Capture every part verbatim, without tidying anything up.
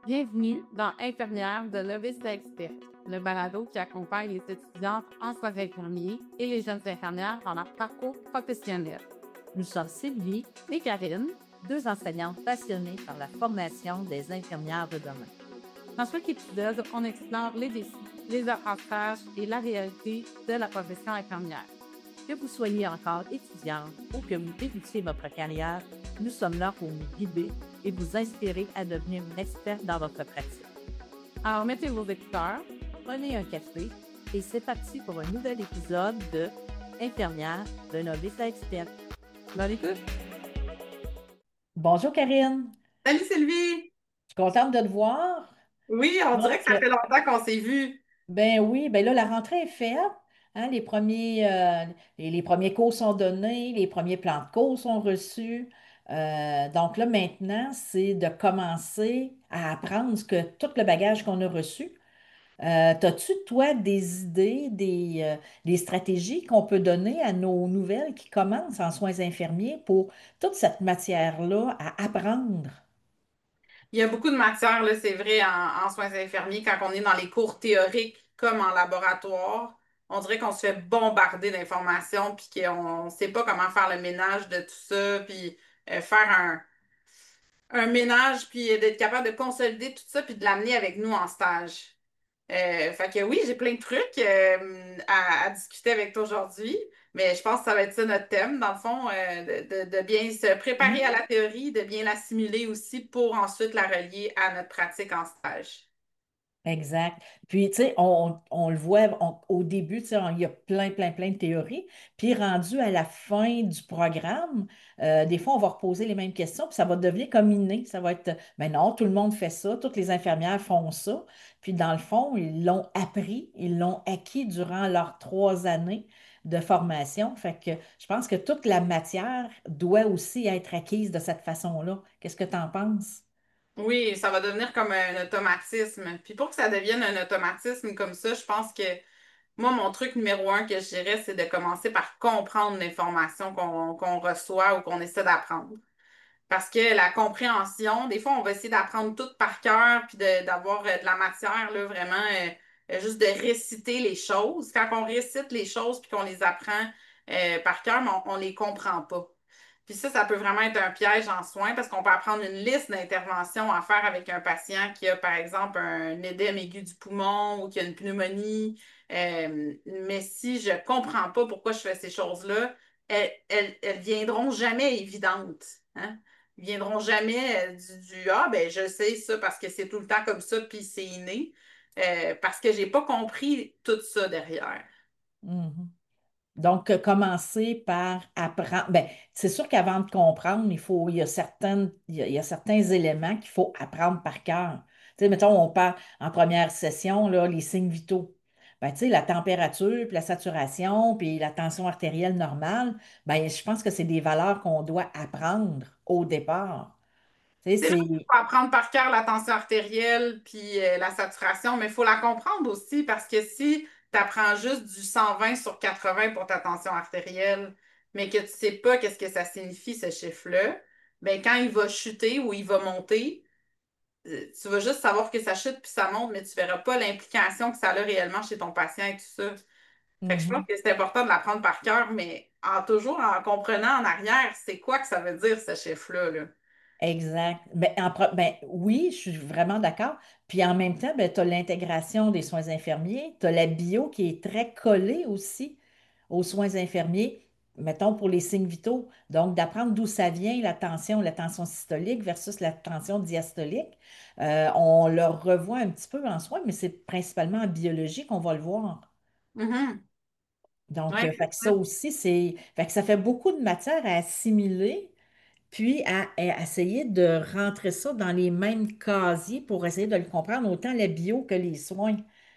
Bienvenue dans Infirmière de novice à expert, le balado qui accompagne les étudiantes en soins infirmiers et les jeunes infirmières dans leur parcours professionnel. Nous sommes Sylvie Et Karine, deux enseignantes passionnées par la formation des infirmières de demain. dans chaque épisode, on explore les défis, les apprentissages et la réalité de la profession infirmière. Que vous soyez encore étudiante ou que vous débutiez votre carrière, nous sommes là pour vous guider et vous inspirer à devenir une experte dans votre pratique. Alors mettez vos écouteurs, Prenez un café et c'est parti pour un nouvel épisode de Infirmière de novice à expert. bonne écoute! Bonjour Karine, Salut Sylvie! je suis contente de te voir. Oui, on dirait que Donc, ça fait longtemps qu'on s'est vus. ben oui, ben là, la rentrée est faite. Hein, les premiers, euh, les, les premiers cours sont donnés, les premiers plans de cours sont reçus. Euh, donc là, maintenant, c'est de commencer à apprendre ce que, tout le bagage qu'on a reçu. Euh, T'as-tu, toi, des idées, des, euh, des stratégies qu'on peut donner à nos nouvelles qui commencent en soins infirmiers pour toute cette matière-là à apprendre? Il y a beaucoup de matières, là, c'est vrai, en, en soins infirmiers, quand on est dans les cours théoriques comme en laboratoire, on dirait qu'on se fait bombarder d'informations puis qu'on ne sait pas comment faire le ménage de tout ça, puis euh, faire un, un ménage, puis d'être capable de consolider tout ça, puis de l'amener avec nous en stage. Euh, fait que oui, j'ai plein de trucs euh, à, à discuter avec toi aujourd'hui, mais je pense que ça va être ça notre thème, dans le fond, euh, de, de- de bien se préparer à la théorie, de bien l'assimiler aussi pour ensuite la relier à notre pratique en stage. Exact. Puis, tu sais, on, on le voit on- au début, tu sais, on- il y a plein, plein, plein de théories. Puis, rendu à la fin du programme, euh, des fois, on va reposer les mêmes questions, puis ça va devenir comme inné. Ça va être, ben non, tout le monde fait ça, toutes les infirmières font ça. Puis, dans le fond, ils l'ont appris, ils l'ont acquis durant leurs trois années de formation. Fait que je pense que toute la matière doit aussi être acquise de cette façon-là. Qu'est-ce que tu en penses? Oui, ça va devenir comme un automatisme. Puis pour que ça devienne un automatisme comme ça, je pense que moi, mon truc numéro un que je dirais, c'est de commencer par comprendre l'information qu'on qu'on reçoit ou qu'on essaie d'apprendre. Parce que la compréhension, des fois, on va essayer d'apprendre tout par cœur, puis de- d'avoir euh, de la matière, là, vraiment, euh, euh, juste de réciter les choses. Quand on récite les choses, puis qu'on les apprend euh, par cœur, mais on ne les comprend pas. Puis ça, ça peut vraiment être un piège en soins parce qu'on peut apprendre une liste d'interventions à faire avec un patient qui a, par exemple, un édème aigu du poumon ou qui a une pneumonie. Euh, mais si je ne comprends pas pourquoi je fais ces choses-là, elles, elles, elles viendront jamais évidentes. Hein? Ils viendront jamais euh, du, du Ah, ben je sais ça parce que c'est tout le temps comme ça, puis c'est inné. Euh, parce que j'ai pas compris tout ça derrière. Mhm. Donc, euh, commencer par apprendre. Ben, c'est sûr qu'avant de comprendre, il faut, il y a certaines, il y a, il y a certains éléments qu'il faut apprendre par cœur. Tu sais, mettons, on parle en première session, là, les signes vitaux. Ben, tu sais, la température, puis la saturation, puis la tension artérielle normale, ben, je pense que c'est des valeurs qu'on doit apprendre au départ. Tu sais, C'est vrai qu'il c'est... faut apprendre par cœur la tension artérielle puis euh, la saturation, mais il faut la comprendre aussi parce que si tu apprends juste du cent vingt sur quatre-vingts pour ta tension artérielle, mais que tu ne sais pas qu'est-ce que ça signifie ce chiffre-là, ben quand il va chuter ou il va monter, euh, tu vas juste savoir que ça chute puis ça monte, mais tu ne verras pas l'implication que ça a réellement chez ton patient et tout ça. Fait que je pense Mhm. que c'est important de l'apprendre par cœur, mais en toujours en comprenant en arrière, c'est quoi que ça veut dire ce chiffre-là, là. Exact. Ben, en pro- ben, oui, je suis vraiment d'accord. Puis en même temps, ben, tu as l'intégration des soins infirmiers, tu as la bio qui est très collée aussi aux soins infirmiers, mettons pour les signes vitaux. Donc, d'apprendre d'où ça vient, la tension, la tension systolique versus la tension diastolique. Euh, on le revoit un petit peu en soins, mais c'est principalement en biologie qu'on va le voir. Mhm. Donc, Ouais, euh, c'est fait que ça ça. aussi, c'est, fait que ça fait beaucoup de matière à assimiler puis à, à essayer de rentrer ça dans les mêmes casiers pour essayer de le comprendre, autant la bio que les soins.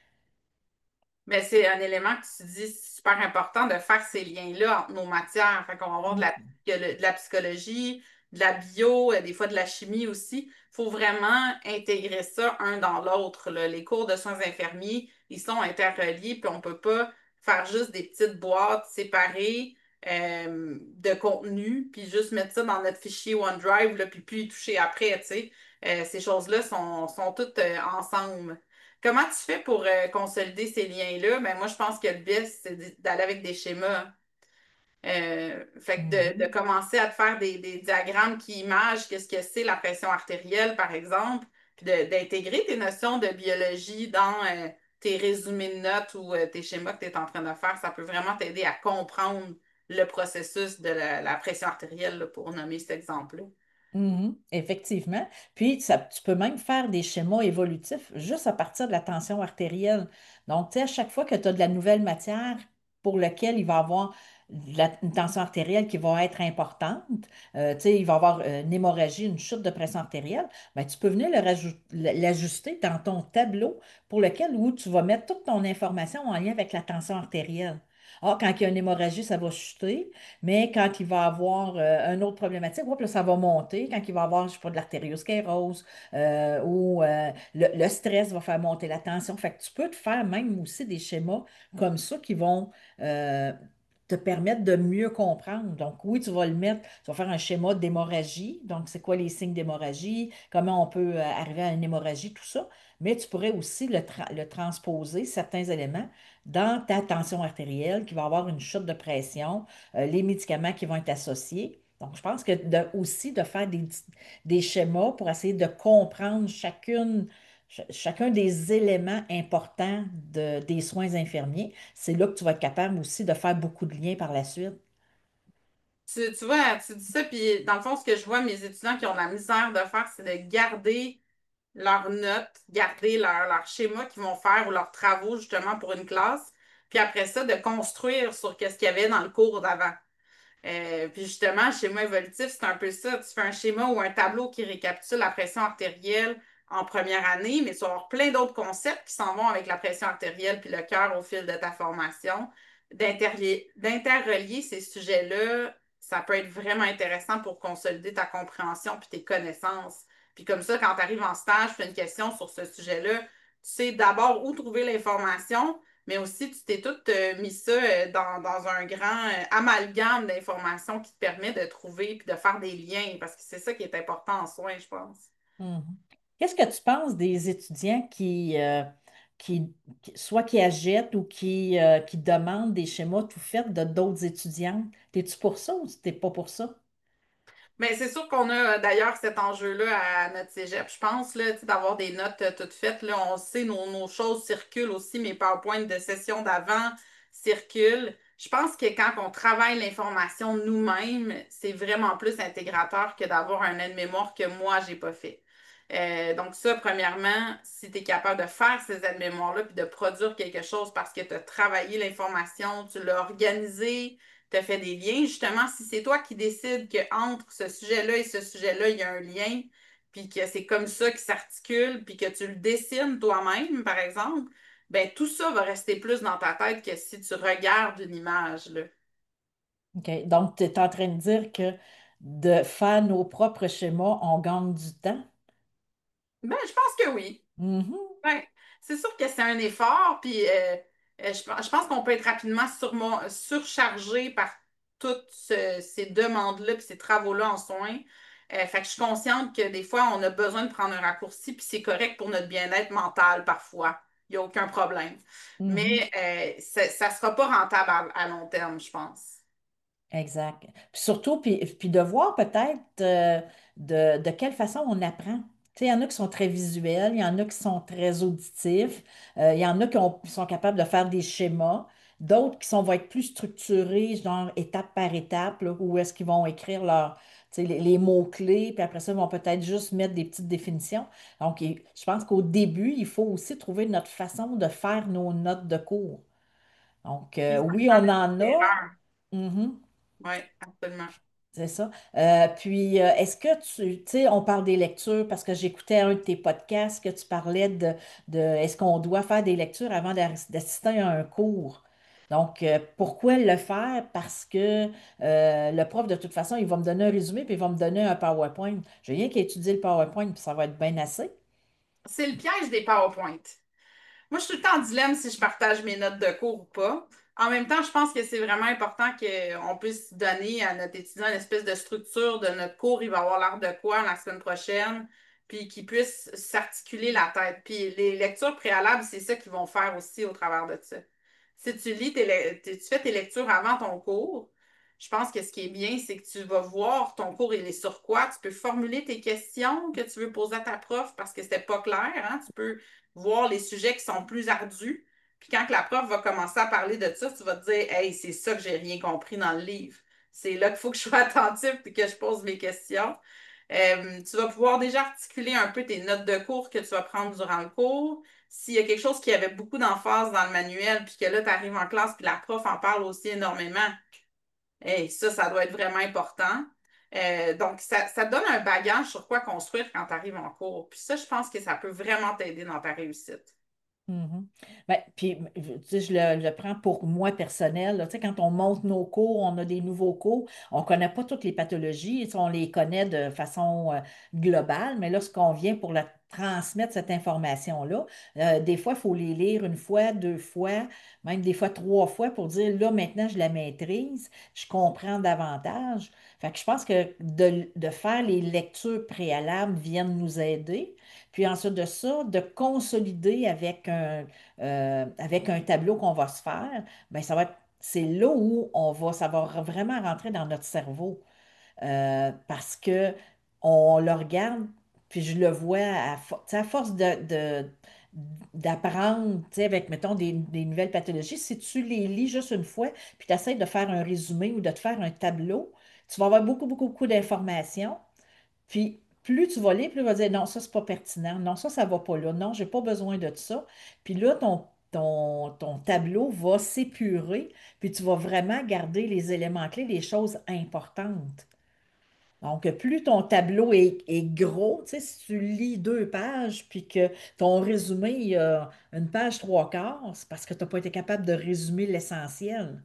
Mais c'est un élément que tu dis super important de faire ces liens-là entre nos matières. Fait qu'on va avoir de la, Mhm. de la psychologie, de la bio, euh, des fois de la chimie aussi. Il faut vraiment intégrer ça un dans l'autre, là. Les cours de soins infirmiers, ils sont interreliés, puis on ne peut pas faire juste des petites boîtes séparées euh, de contenu, puis juste mettre ça dans notre fichier OneDrive, là, puis puis y toucher après, tu sais. Euh, ces choses-là sont, sont toutes euh, ensemble. Comment tu fais pour euh, consolider ces liens-là? Ben, moi, je pense que le best, c'est d- d'aller avec des schémas. Euh, fait que de, de Mhm. commencer à te faire des, des diagrammes qui imagent qu'est-ce que c'est la pression artérielle, par exemple, puis de- d'intégrer tes notions de biologie dans euh, tes résumés de notes ou euh, tes schémas que tu es en train de faire. Ça peut vraiment t'aider à comprendre le processus de la, la pression artérielle, là, pour nommer cet exemple-là. Mhm, effectivement. Puis, ça- tu peux même faire des schémas évolutifs juste à partir de la tension artérielle. Donc, tu sais, à chaque fois que tu as de la nouvelle matière pour laquelle il va y avoir de la- une tension artérielle qui va être importante, euh, tu sais, il va y avoir euh, une hémorragie, une chute de pression artérielle, ben, tu peux venir le rajou- l'ajuster dans ton tableau pour lequel où tu vas mettre toute ton information en lien avec la tension artérielle. Ah, quand il y a une hémorragie, ça va chuter. Mais quand il va avoir euh, une autre problématique, hop, là, ça va monter. Quand il va avoir, je sais pas, de l'artériosclérose euh, ou euh, le, le stress va faire monter la tension. Fait que tu peux te faire même aussi des schémas comme ça qui vont euh, te permettre de mieux comprendre. Donc, oui, tu vas le mettre, tu vas faire un schéma d'hémorragie. Donc, c'est quoi les signes d'hémorragie, comment on peut euh, arriver à une hémorragie, tout ça. Mais tu pourrais aussi le, tra- le transposer, certains éléments, dans ta tension artérielle, qui va avoir une chute de pression, euh, les médicaments qui vont être associés. Donc, je pense que de- aussi de faire des, des schémas pour essayer de comprendre chacune, ch- chacun des éléments importants de- des soins infirmiers, c'est là que tu vas être capable aussi de faire beaucoup de liens par la suite. Tu, tu vois, tu dis ça, puis dans le fond, ce que je vois mes étudiants qui ont de la misère de faire, c'est de garder leurs notes, garder leur, leur schéma qu'ils vont faire ou leurs travaux justement pour une classe, puis après ça, de construire sur ce qu'il y avait dans le cours d'avant. Euh, puis justement, schéma évolutif, c'est un peu ça. Tu fais un schéma ou un tableau qui récapitule la pression artérielle en première année, mais tu vas avoir plein d'autres concepts qui s'en vont avec la pression artérielle puis le cœur au fil de ta formation. D'interlier- D'interrelier ces sujets-là, ça peut être vraiment intéressant pour consolider ta compréhension puis tes connaissances. Puis comme ça, quand tu arrives en stage, tu as une question sur ce sujet-là, tu sais d'abord où trouver l'information, mais aussi, tu t'es tout euh, mis ça euh, dans, dans un grand euh, amalgame d'informations qui te permet de trouver puis de faire des liens, parce que c'est ça qui est important en soins, je pense. Mhm. Qu'est-ce que tu penses des étudiants qui, euh, qui, qui- soit qui achètent ou qui, euh, qui demandent des schémas tout faits de d'autres étudiantes? T'es-tu pour ça ou t'es pas pour ça? Mais c'est sûr qu'on a euh, d'ailleurs cet enjeu-là à notre cégep, je pense, là, tu sais, d'avoir des notes euh, toutes faites. Là, on sait, nos, nos choses circulent aussi, mes PowerPoint de session d'avant circulent. Je pense que quand on travaille l'information nous-mêmes, c'est vraiment plus intégrateur que d'avoir un aide-mémoire que moi, j'ai pas fait. Euh, donc ça, premièrement, si tu es capable de faire ces aides-mémoires-là puis de produire quelque chose parce que tu as travaillé l'information, tu l'as organisé, tu as fait des liens. Justement, si c'est toi qui décides qu'entre ce sujet-là et ce sujet-là, il y a un lien, puis que c'est comme ça qui s'articule, puis que tu le dessines toi-même, par exemple, ben tout ça va rester plus dans ta tête que si tu regardes une image, là. OK. Donc, tu es en train de dire que de faire nos propres schémas, on gagne du temps? Ben, je pense que oui. Mhm. Ouais, c'est sûr que c'est un effort, puis euh, euh, je, pense je pense qu'on peut être rapidement surmo- surchargé par toutes ce- ces demandes-là, puis ces travaux-là en soins. Euh, fait que je suis consciente que des fois, on a besoin de prendre un raccourci, puis c'est correct pour notre bien-être mental parfois. Il n'y a aucun problème. Mhm. Mais euh, ça ne sera pas rentable à, à long terme, je pense. Exact. Puis surtout, puis, puis de voir peut-être euh, de, de quelle façon on apprend. Tu sais, il y en a qui sont très visuels, il y en a qui sont très auditifs, euh, il y en a qui, ont- qui sont capables de faire des schémas, d'autres qui sont, vont être plus structurés, genre étape par étape, là, où est-ce qu'ils vont écrire leur, tu sais, les, les mots-clés, puis après ça, ils vont peut-être juste mettre des petites définitions. Donc, il- je pense qu'au début, il faut aussi trouver notre façon de faire nos notes de cours. Donc, Puis euh, ça oui, prend on en des a. erreurs. Mhm. Oui, absolument. C'est ça. Euh, puis, euh, est-ce que tu, tu sais, on parle des lectures parce que j'écoutais un de tes podcasts que tu parlais de, de est-ce qu'on doit faire des lectures avant d'ar- d'assister à un cours? Donc, euh, pourquoi le faire? Parce que euh, le prof, de toute façon, il va me donner un résumé puis il va me donner un PowerPoint. J'ai rien qu'à étudier le PowerPoint puis ça va être bien assez. C'est le piège des PowerPoint. Moi, je suis tout le temps en dilemme si je partage mes notes de cours ou pas. En même temps, je pense que c'est vraiment important qu'on puisse donner à notre étudiant une espèce de structure de notre cours. Il va avoir l'air de quoi la semaine prochaine. puis qu'ils puissent s'articuler la tête. Puis les lectures préalables, c'est ça qu'ils vont faire aussi au travers de ça. Si tu lis tes, le- tu fais tes lectures avant ton cours, je pense que ce qui est bien, c'est que tu vas voir ton cours, il est sur quoi. Tu peux formuler tes questions que tu veux poser à ta prof parce que c'était pas clair, hein. Tu peux voir les sujets qui sont plus ardus. Puis quand que la prof va commencer à parler de ça, tu vas te dire, hey, c'est ça que j'ai rien compris dans le livre. C'est là qu'il faut que je sois attentive et que je pose mes questions. Euh, tu vas pouvoir déjà articuler un peu tes notes de cours que tu vas prendre durant le cours. S'il y a quelque chose qui avait beaucoup d'emphase dans le manuel, puis que là, tu arrives en classe, puis la prof en parle aussi énormément, hey, ça, ça doit être vraiment important. Euh, donc, ça, ça te donne un bagage sur quoi construire quand tu arrives en cours. Puis ça, je pense que ça peut vraiment t'aider dans ta réussite. Mhm. Ben, puis, je- tu sais, je le, je le prends pour moi personnel. Là. Tu sais, quand on monte nos cours, on a des nouveaux cours, on ne connaît pas toutes les pathologies, tu sais, on les connaît de façon euh, globale, mais lorsqu'on vient pour la transmettre cette information-là, euh, des fois, il faut les lire une fois, deux fois, même des fois trois fois pour dire, là, maintenant, je la maîtrise, je comprends davantage. Fait que je pense que de, de faire les lectures préalables viennent nous aider. Puis ensuite de ça, de consolider avec un, euh, avec un tableau qu'on va se faire, ben ça va être, c'est là où on va, ça va vraiment rentrer dans notre cerveau. Euh, parce que on le regarde, puis je le vois à, fo- tu sais, à force de, de- d'apprendre, tu sais, avec, mettons, des, des nouvelles pathologies, si tu les lis juste une fois, puis tu essaies de faire un résumé ou de te faire un tableau, tu vas avoir beaucoup, beaucoup, beaucoup d'informations. Puis, plus tu vas lire, plus tu vas dire, non, ça, c'est pas pertinent. Non, ça, ça va pas là. Non, j'ai pas besoin de ça. Puis là, ton, ton, ton tableau va s'épurer, puis tu vas vraiment garder les éléments clés, les choses importantes. Donc, plus ton tableau est, est gros, tu sais, si tu lis deux pages, puis que ton résumé, il y a une page trois quarts, c'est parce que tu n'as pas été capable de résumer l'essentiel.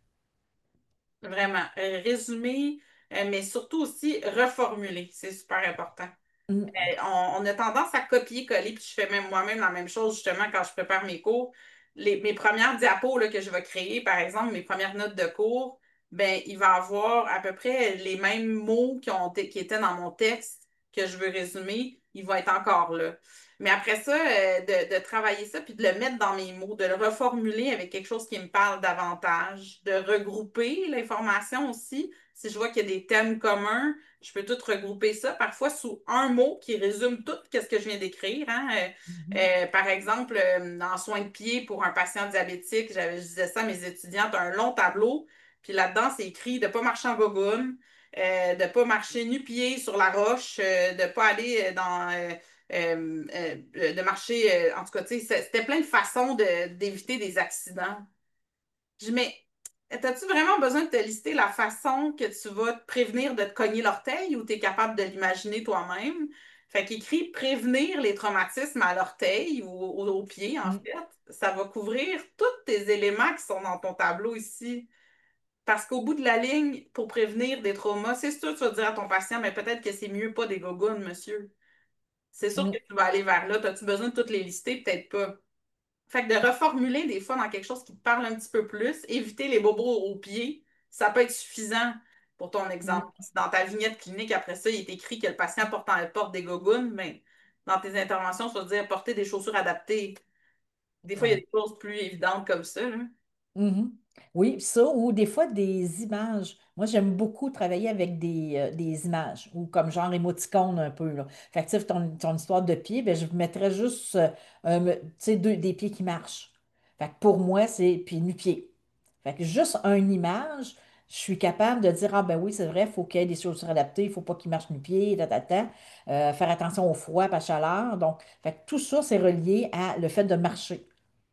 Vraiment. Euh, résumer, euh, mais surtout aussi reformuler. C'est super important. Mm, Euh, on, on a tendance à copier-coller, puis je fais même moi-même la même chose justement quand je prépare mes cours. Les, mes premières diapos là, que je vais créer, par exemple, mes premières notes de cours, ben, il va avoir à peu près les mêmes mots qui ont, été- qui étaient dans mon texte que je veux résumer, il va être encore là. Mais après ça, euh, de, de travailler ça, puis de le mettre dans mes mots, de le reformuler avec quelque chose qui me parle davantage, de regrouper l'information aussi. Si je vois qu'il y a des thèmes communs, je peux tout regrouper ça, parfois sous un mot qui résume tout ce que je viens d'écrire, hein. Euh, mhm, euh, par exemple, euh, en soins de pied pour un patient diabétique, j'avais, je disais ça à mes étudiantes, un long tableau, puis là-dedans, c'est écrit de ne pas marcher en gogoune, euh, de ne pas marcher nu-pied sur la roche, euh, de ne pas aller dans... euh, euh, euh, de marcher, euh, en tout cas, tu sais, c'était plein de façons de- d'éviter des accidents. Je dis, mais as-tu vraiment besoin de te lister la façon que tu vas te prévenir de te cogner l'orteil ou tu es capable de l'imaginer toi-même? Fait qu'écrit prévenir les traumatismes à l'orteil ou au, au pied, en mm, fait. Ça va couvrir tous tes éléments qui sont dans ton tableau ici. Parce qu'au bout de la ligne, pour prévenir des traumas, c'est sûr que tu vas dire à ton patient, mais peut-être que c'est mieux pas des gogoons, monsieur. C'est sûr que mm, tu vas aller vers là. As-tu besoin de toutes les lister? Peut-être pas. Fait que de reformuler des fois dans quelque chose qui te parle un petit peu plus, éviter les bobos au pied, ça peut être suffisant pour ton exemple. mm. Si dans ta vignette clinique, après ça, il est écrit que le patient porte, en- porte des gogoons, mais dans tes interventions, ça veut dire porter des chaussures adaptées. Des fois, il y a Ouais. des choses plus évidentes comme ça, là. Mhm. Oui, ça, ou des fois des images. Moi, j'aime beaucoup travailler avec des, euh, des images, ou comme genre émoticône un peu, là. Fait que, tu sais, ton, ton histoire de pied, ben, je mettrais juste euh, un me- tu sais, deux, des pieds qui marchent. Fait que pour moi, c'est puis nu-pied. Fait que juste une image, je suis capable de dire, ah ben oui, c'est vrai, il faut qu'il y ait des chaussures adaptées, il ne faut pas qu'il marche nu-pied, ta, ta, ta. Euh, faire attention au froid, pas à la chaleur. Donc, fait que tout ça, c'est relié à le fait de marcher.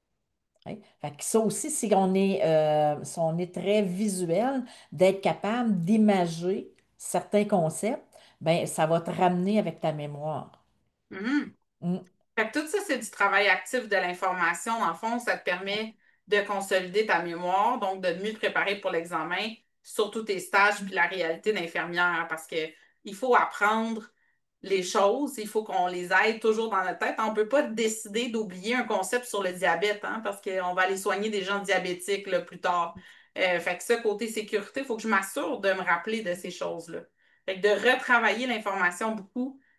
Hein. Fait que ça aussi, si on est, euh, si on est très visuel, d'être capable d'imager certains concepts, ben, ça va te ramener avec ta mémoire. Mhm. Mm, Fait que tout ça, c'est du travail actif de l'information. Dans le fond, ça te permet de consolider ta mémoire, donc de mieux te préparer pour l'examen, surtout tes stages puis la réalité d'infirmière, parce que il faut apprendre les choses, il faut qu'on les aide toujours dans notre tête. On ne peut pas décider d'oublier un concept sur le diabète, hein, parce qu'on va aller soigner des gens diabétiques là, plus tard. Euh, fait que ça, côté sécurité, il faut que je m'assure de me rappeler de ces choses-là. Fait que de retravailler l'information beaucoup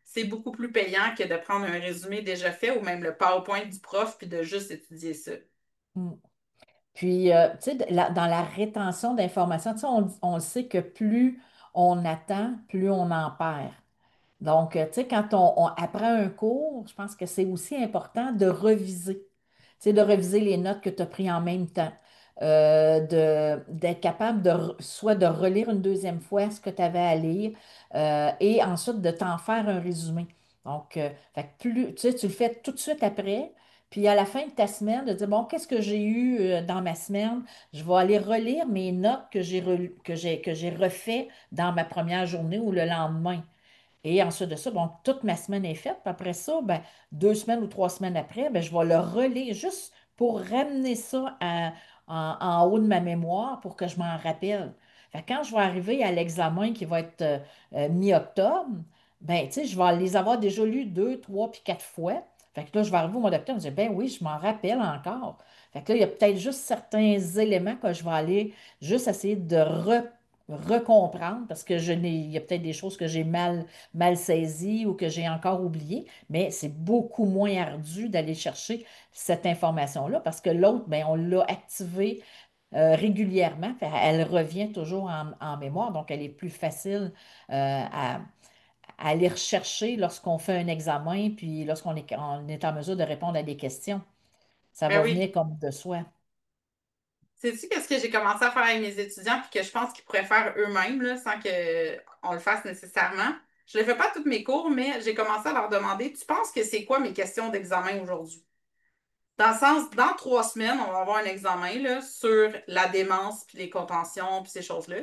c'est beaucoup plus payant que de prendre un résumé déjà fait ou même le PowerPoint du prof puis de juste étudier ça. Mm. Puis, euh, tu sais, de- la- dans la rétention d'informations, tu sais, on, on sait que plus on attend, plus on en perd. Donc, euh, tu sais, quand on, on apprend un cours, je pense que c'est aussi important de reviser. Tu sais, de reviser les notes que tu as prises en même temps. Euh, de, d'être capable de re- soit de relire une deuxième fois ce que tu avais à lire euh, et ensuite de t'en faire un résumé. Donc, euh, fait que plus, tu sais, tu le fais tout de suite après. Puis à la fin de ta semaine, de dire, bon, qu'est-ce que j'ai eu euh, dans ma semaine? Je vais aller relire mes notes que j'ai relu- que j'ai, que j'ai refait dans ma première journée ou le lendemain. Et ensuite de ça, bon, toute ma semaine est faite. Puis après ça, ben, deux semaines ou trois semaines après, ben, je vais le relire juste pour ramener ça à- en, en haut de ma mémoire pour que je m'en rappelle. Fait que quand je vais arriver à l'examen qui va être euh, euh, mi-octobre, ben, tu sais, je vais les avoir déjà lus deux, trois, puis quatre fois. Fait que là, je vais arriver au mois d'octobre, je vais dire, ben oui, je m'en rappelle encore. Fait que là, il y a peut-être juste certains éléments que je vais aller juste essayer de re- recomprendre parce que je n'ai, il y a peut-être des choses que j'ai mal mal saisi ou que j'ai encore oublié, mais c'est beaucoup moins ardu d'aller chercher cette information-là parce que l'autre, ben, on l'a activée euh, régulièrement. Fait, elle revient toujours en, en mémoire, donc elle est plus facile euh, à, à aller rechercher lorsqu'on fait un examen, puis lorsqu'on est, on est en mesure de répondre à des questions. Ça Ben va oui. venir comme de soi. Sais-tu qu'est-ce que j'ai commencé à faire avec mes étudiants puis que je pense qu'ils pourraient faire eux-mêmes là, sans qu'on le fasse nécessairement? Je ne le fais pas à tous mes cours, mais j'ai commencé à leur demander, tu penses que c'est quoi mes questions d'examen aujourd'hui? Dans le sens, dans trois semaines, on va avoir un examen là, sur la démence puis les contentions puis ces choses-là.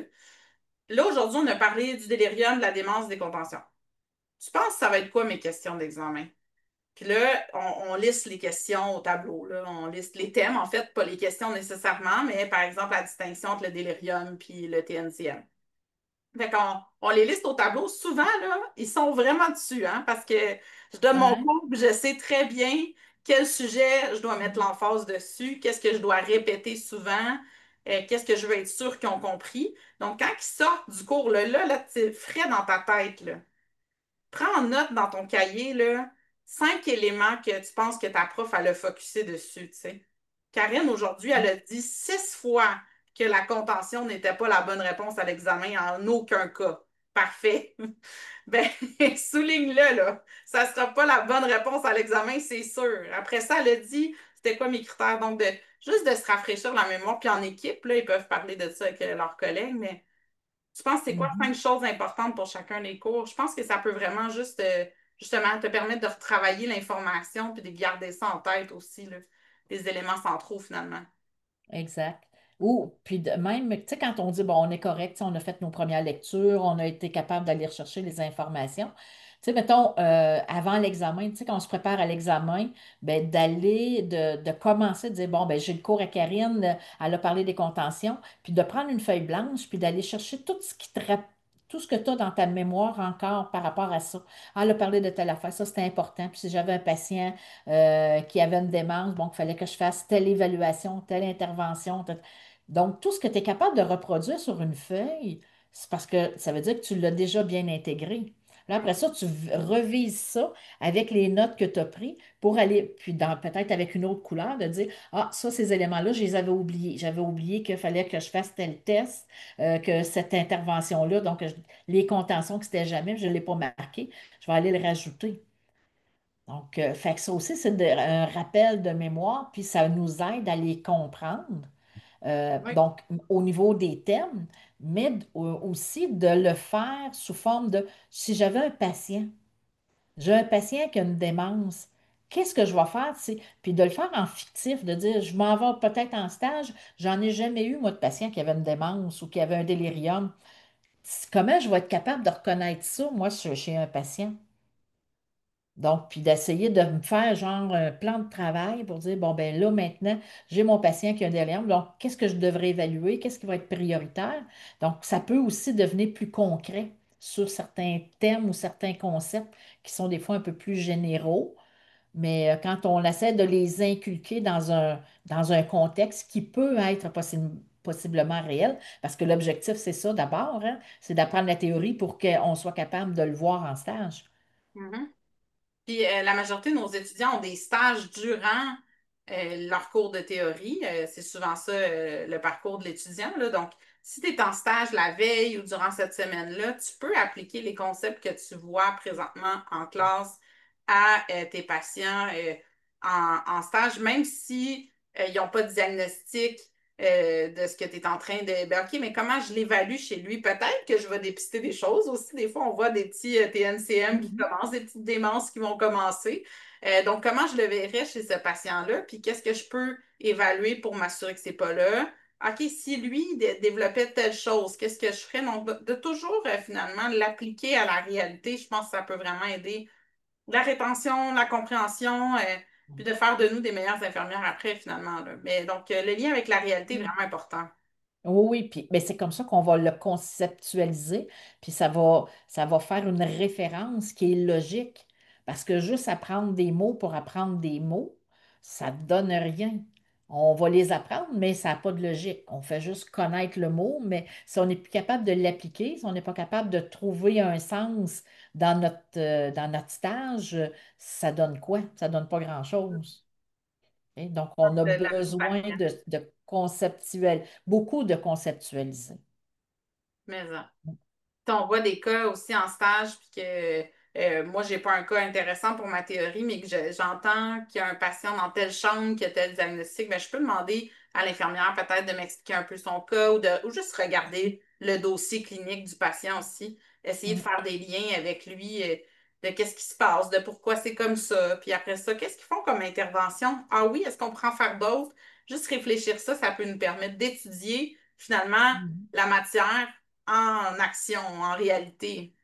Là, aujourd'hui, on a parlé du délirium, de la démence, des contentions. Tu penses que ça va être quoi mes questions d'examen? Puis là, on, on liste les questions au tableau, là. On liste les thèmes, en fait, pas les questions nécessairement, mais par exemple la distinction entre le délirium puis le T N C M. Fait qu'on on les liste au tableau. Souvent, là, ils sont vraiment dessus, hein, parce que je donne mon Ouais. cours, puis je sais très bien quel sujet je dois mettre l'emphase dessus, qu'est-ce que je dois répéter souvent, euh, qu'est-ce que je veux être sûr qu'ils ont compris. Donc, quand ils sortent du cours, là, là, là, c'est frais dans ta tête, là. Prends en note dans ton cahier, là, cinq éléments que tu penses que ta prof, elle a focusé dessus, tu sais. Karine, aujourd'hui, elle a dit six fois que la contention n'était pas la bonne réponse à l'examen en aucun cas. Parfait. Ben, souligne-le, là. Ça ne sera pas la bonne réponse à l'examen, c'est sûr. Après ça, elle a dit, c'était quoi mes critères? Donc, de, juste de se rafraîchir la mémoire. Puis en équipe, là, ils peuvent parler de ça avec euh, leurs collègues, mais tu penses que c'est quoi cinq Mhm. choses importantes pour chacun des cours? Je pense que ça peut vraiment juste, euh, justement, te permettre de retravailler l'information puis de garder ça en tête aussi, là, les éléments centraux, finalement. Exact. Ou, puis de- même, tu sais, quand on dit, bon, on est correct, tu sais, on a fait nos premières lectures, on a été capable d'aller rechercher les informations. Tu sais, mettons, euh, avant l'examen, tu sais, quand on se prépare à l'examen, ben, d'aller, de, de commencer, de dire, bon, ben, j'ai le cours à Karine, euh, elle a parlé des contentions, puis de prendre une feuille blanche, puis d'aller chercher tout ce qui te rapp- tout ce que tu as dans ta mémoire encore par rapport à ça. Ah, elle a parlé de telle affaire, ça c'était important. Puis si j'avais un patient euh, qui avait une démence, bon, il fallait que je fasse telle évaluation, telle intervention. telle- Donc, tout ce que tu es capable de reproduire sur une feuille, c'est parce que ça veut dire que tu l'as déjà bien intégré. Là, après ça, tu v- revises ça avec les notes que tu as prises pour aller, puis dans, peut-être avec une autre couleur, de dire, ah, ça, ces éléments-là, je les avais oubliés. J'avais oublié qu'il fallait que je fasse tel test, euh, que cette intervention-là, donc je- les contentions que c'était jamais, je ne l'ai pas marqué, je vais aller le rajouter. Donc, euh, fait que ça aussi, c'est de- un rappel de mémoire, puis ça nous aide à les comprendre. Euh, Oui. donc, au niveau des thèmes, mais d- au- aussi de le faire sous forme de, si j'avais un patient, j'ai un patient qui a une démence, qu'est-ce que je vais faire? C'est- Puis de le faire en fictif, de dire, je m'en vais peut-être en stage, j'en ai jamais eu, moi, de patient qui avait une démence ou qui avait un délirium. Comment je vais être capable de reconnaître ça, moi, chez chez un patient? Donc, puis d'essayer de me faire genre un plan de travail pour dire, bon, ben là, maintenant, j'ai mon patient qui a un délirium, donc qu'est-ce que je devrais évaluer, qu'est-ce qui va être prioritaire? Donc, ça peut aussi devenir plus concret sur certains thèmes ou certains concepts qui sont des fois un peu plus généraux, mais euh, quand on essaie de les inculquer dans un, dans un contexte qui peut être possi- possiblement réel, parce que l'objectif, c'est ça d'abord, hein, c'est d'apprendre la théorie pour qu'on soit capable de le voir en stage. Mhm. Puis euh, la majorité de nos étudiants ont des stages durant euh, leur cours de théorie. Euh, c'est souvent ça, euh, le parcours de l'étudiant, là. Donc, si tu es en stage la veille ou durant cette semaine-là, tu peux appliquer les concepts que tu vois présentement en classe à euh, tes patients euh, en, en stage, même si euh, ils n'ont pas de diagnostic euh, de ce que tu es en train de. Ben, OK, mais comment je l'évalue chez lui? Peut-être que je vais dépister des choses aussi. Des fois, on voit des petits euh, T N C M qui Mhm. commencent, des petites démences qui vont commencer. Euh, donc, comment je le verrais chez ce patient-là? Puis, qu'est-ce que je peux évaluer pour m'assurer que c'est pas là? OK, si lui dé- développait telle chose, qu'est-ce que je ferais? Donc, de, de toujours euh, finalement l'appliquer à la réalité, je pense que ça peut vraiment aider la rétention, la compréhension, euh, puis de faire de nous des meilleures infirmières après, finalement, là. Mais donc, euh, le lien avec la réalité est Oui, vraiment important. oui, oui, puis mais c'est comme ça qu'on va le conceptualiser, puis ça va, ça va faire une référence qui est logique. Parce que juste apprendre des mots pour apprendre des mots, ça ne donne rien. On va les apprendre, mais ça n'a pas de logique. On fait juste connaître le mot, mais si on n'est plus capable de l'appliquer, si on n'est pas capable de trouver un sens dans notre, euh, dans notre stage, ça donne quoi? Ça donne pas grand-chose. Et donc, on a De la besoin patient. de, de conceptuel, beaucoup de conceptualiser. Mais ça. On voit des cas aussi en stage, puis que euh, moi, j'ai pas un cas intéressant pour ma théorie, mais que je- j'entends qu'il y a un patient dans telle chambre qui a tel diagnostic, ben, je peux demander à l'infirmière peut-être de m'expliquer un peu son cas ou, de, ou juste regarder le dossier clinique du patient aussi, essayer de Mm, faire des liens avec lui, euh, de qu'est-ce qui se passe, de pourquoi c'est comme ça, puis après ça, qu'est-ce qu'ils font comme intervention? Ah oui, est-ce qu'on pourrait en faire d'autres? Juste réfléchir ça, ça peut nous permettre d'étudier finalement mm. la matière en action, en réalité.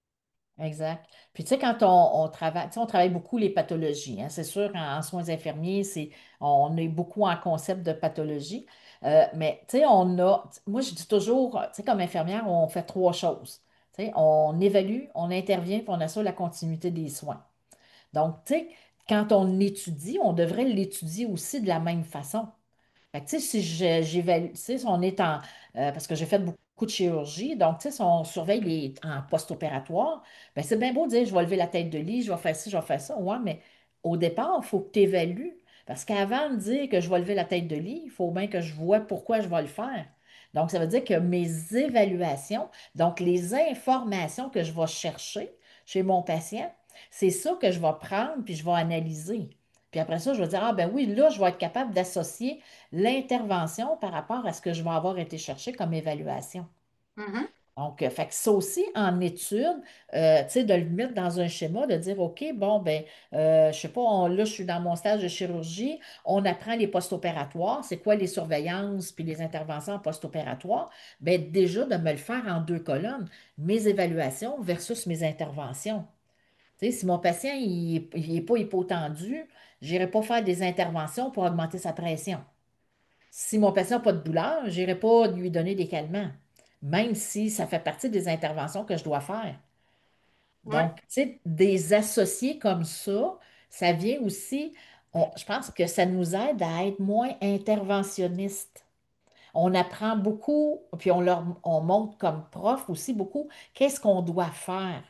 Exact. Puis tu sais, quand on, on travaille, tu sais, on travaille beaucoup les pathologies, hein. C'est sûr, en, en soins infirmiers, c'est, on est beaucoup en concept de pathologie. Euh, mais tu sais, on a, moi je dis toujours, tu sais, comme infirmière, on fait trois choses. Tu sais, on évalue, on intervient, puis on assure la continuité des soins. Donc, tu sais, quand on étudie, on devrait l'étudier aussi de la même façon. Fait que, tu sais, si je- j'évalue, tu sais, si on est en, euh, parce que j'ai fait beaucoup de chirurgie, donc, tu sais, si on surveille les, en post-opératoire, ben, c'est bien beau de dire, je vais lever la tête de lit, je vais faire ci, je vais faire ça. Ouais, mais au départ, il faut que tu évalues. Parce qu'avant de dire que je vais lever la tête de lit, il faut bien que je vois pourquoi je vais le faire. Donc, ça veut dire que mes évaluations, donc les informations que je vais chercher chez mon patient, c'est ça que je vais prendre puis je vais analyser. Puis après ça, je vais dire, ah ben oui, là, je vais être capable d'associer l'intervention par rapport à ce que je vais avoir été chercher comme évaluation. Mhm. Donc, euh, fait que ça aussi, en étude, euh, tu sais, de le mettre dans un schéma, de dire, OK, bon, ben, euh, je sais pas, on- là, je suis dans mon stage de chirurgie, on apprend les post-opératoires, c'est quoi les surveillances puis les interventions en post-opératoire? Ben, déjà, de me le faire en deux colonnes, mes évaluations versus mes interventions. Tu sais, si mon patient, il n'est pas hypotendu, je n'irai pas faire des interventions pour augmenter sa pression. Si mon patient n'a pas de douleur, je n'irai pas lui donner des calmants, même si ça fait partie des interventions que je dois faire. Ouais, Donc, tu sais, des associés comme ça, ça vient aussi, on- je pense que ça nous aide à être moins interventionnistes. On apprend beaucoup, puis on leur, on montre comme prof aussi beaucoup qu'est-ce qu'on doit faire.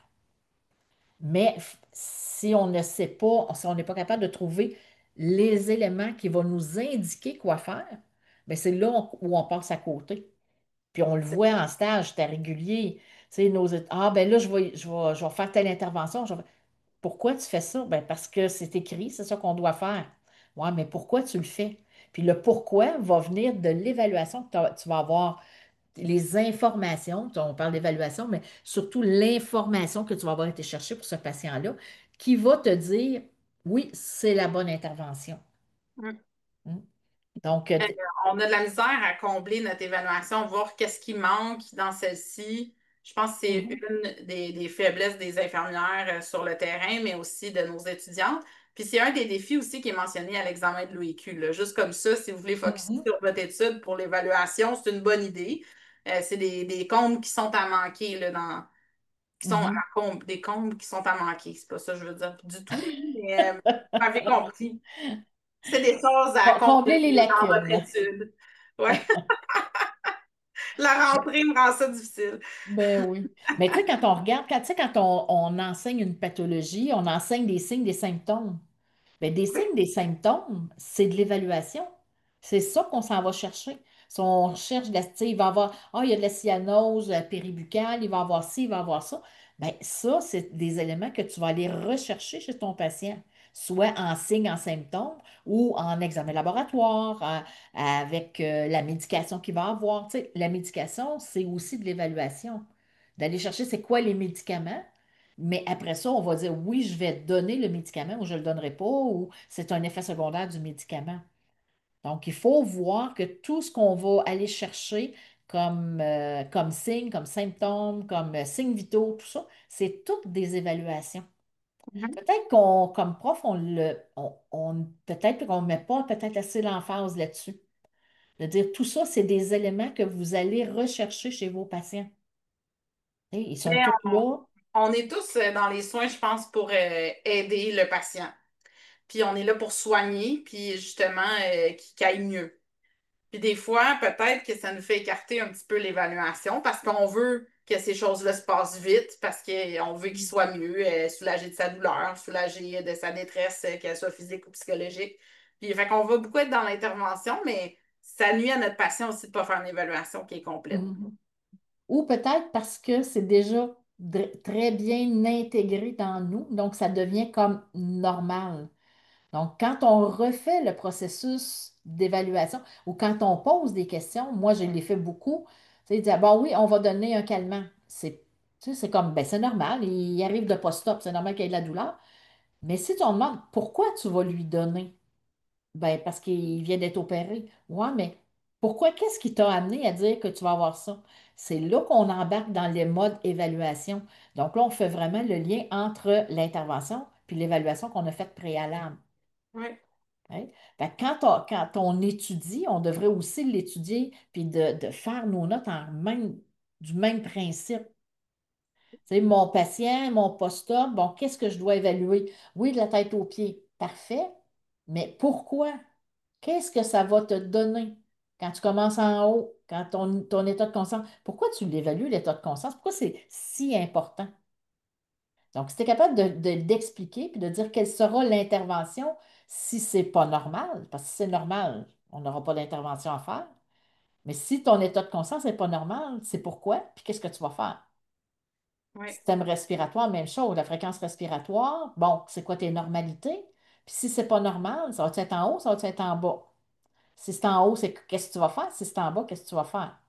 Mais f- si on ne sait pas, si on n'est pas capable de trouver les éléments qui vont nous indiquer quoi faire, bien, c'est là on- où on passe à côté. Puis on le c'est voit en stage, c'était régulier. Tu sais, nos, études, ah, ben là, je vais, je vais, je vais faire telle intervention. Je vais- Pourquoi tu fais ça? Ben, parce que c'est écrit, c'est ça qu'on doit faire. Ouais, mais pourquoi tu le fais? Puis le pourquoi va venir de l'évaluation que t'as- tu vas avoir les informations, on parle d'évaluation, mais surtout l'information que tu vas avoir été chercher pour ce patient-là, qui va te dire, oui, c'est la bonne intervention. ça. Mm. Donc, euh, Euh, d- on a de la misère à combler notre évaluation, voir qu'est-ce qui manque dans celle-ci. Je pense que c'est mhm, une des, des faiblesses des infirmières euh, sur le terrain, mais aussi de nos étudiantes. Puis c'est un des défis aussi qui est mentionné à l'examen de l'O I Q, là. Juste comme ça, si vous voulez focusser mhm, sur votre étude pour l'évaluation, c'est une bonne idée. Euh, c'est des, des combles qui sont à manquer, là, dans, qui sont à mhm. comble, des combles qui sont à manquer. C'est pas ça que je veux dire du tout, là, mais euh, vous m'avez compris. C'est des choses à Com- Combler combler les dans votre lacunes. étude. Ouais. La rentrée me rend ça difficile. Ben oui. Mais tu sais, quand on regarde, quand, tu sais, quand on, on enseigne une pathologie, on enseigne des signes, des symptômes. Ben, des Oui. signes, des symptômes, c'est de l'évaluation. C'est ça qu'on s'en va chercher. Si on cherche, de la- tu sais, il va avoir, ah, il y a de la cyanose euh, péribuccale, il va avoir ci, il va avoir ça. Ben, ça, c'est des éléments que tu vas aller rechercher chez ton patient, soit en signes, en symptômes ou en examen laboratoire, en- avec euh, la médication qu'il va avoir. Tu sais, la médication, c'est aussi de l'évaluation. D'aller chercher c'est quoi les médicaments. Mais après ça, on va dire oui, je vais donner le médicament ou je ne le donnerai pas ou c'est un effet secondaire du médicament. Donc, il faut voir que tout ce qu'on va aller chercher comme, euh, comme signes, comme symptômes, comme euh, signes vitaux, tout ça, c'est toutes des évaluations. Mhm. Peut-être qu'on, comme prof, on le, on, on- peut-être qu'on ne met pas peut-être assez l'emphase là-dessus. De dire tout ça, c'est des éléments que vous allez rechercher chez vos patients. Et ils sont Mais tous on, là. on est tous euh, dans les soins, je pense, pour euh, aider le patient. Puis on est là pour soigner, puis justement, euh, qu'il aille mieux. Puis des fois, peut-être que ça nous fait écarter un petit peu l'évaluation parce qu'on veut que ces choses-là se passent vite, parce qu'on veut qu'il soit mieux, euh, soulagé de sa douleur, soulagé de sa détresse, euh, qu'elle soit physique ou psychologique. Puis fait qu'on va beaucoup être dans l'intervention, mais ça nuit à notre patient aussi de ne pas faire une évaluation qui est complète. Mhm. Ou peut-être parce que c'est déjà dr- très bien intégré dans nous, donc ça devient comme normal. Donc, quand on refait le processus d'évaluation ou quand on pose des questions, moi, je l'ai fait beaucoup, c'est dire, bon, oui, on va donner un calmant. C'est, tu sais, c'est comme, ben, c'est normal, il arrive de post-op, c'est normal qu'il y ait de la douleur. Mais si tu en demandes pourquoi tu vas lui donner, ben, parce qu'il vient d'être opéré. Ouais, mais pourquoi, qu'est-ce qui t'a amené à dire que tu vas avoir ça? C'est là qu'on embarque dans les modes évaluation. Donc là, on fait vraiment le lien entre l'intervention puis l'évaluation qu'on a faite préalable. Oui, Hein? Fait que quand on, quand on étudie, on devrait aussi l'étudier puis de, de faire nos notes en même, du même principe. Tu sais, mon patient, mon post-op, bon, qu'est-ce que je dois évaluer? Oui, de la tête aux pieds. Parfait. Mais pourquoi? Qu'est-ce que ça va te donner quand tu commences en haut, quand ton, ton état de conscience? Pourquoi tu l'évalues, l'état de conscience? Pourquoi c'est si important? Donc, si tu es capable de, de- d'expliquer puis de dire quelle sera l'intervention si c'est pas normal, parce que si c'est normal, on n'aura pas d'intervention à faire. Mais si ton état de conscience n'est pas normal, c'est pourquoi, puis qu'est-ce que tu vas faire? oui. Système respiratoire, même chose. La fréquence respiratoire, bon, c'est quoi tes normalités? Puis si c'est pas normal, ça va être en haut, ça va être en bas? Si c'est en haut, c'est qu'est-ce que tu vas faire? Si c'est en bas, qu'est-ce que tu vas faire?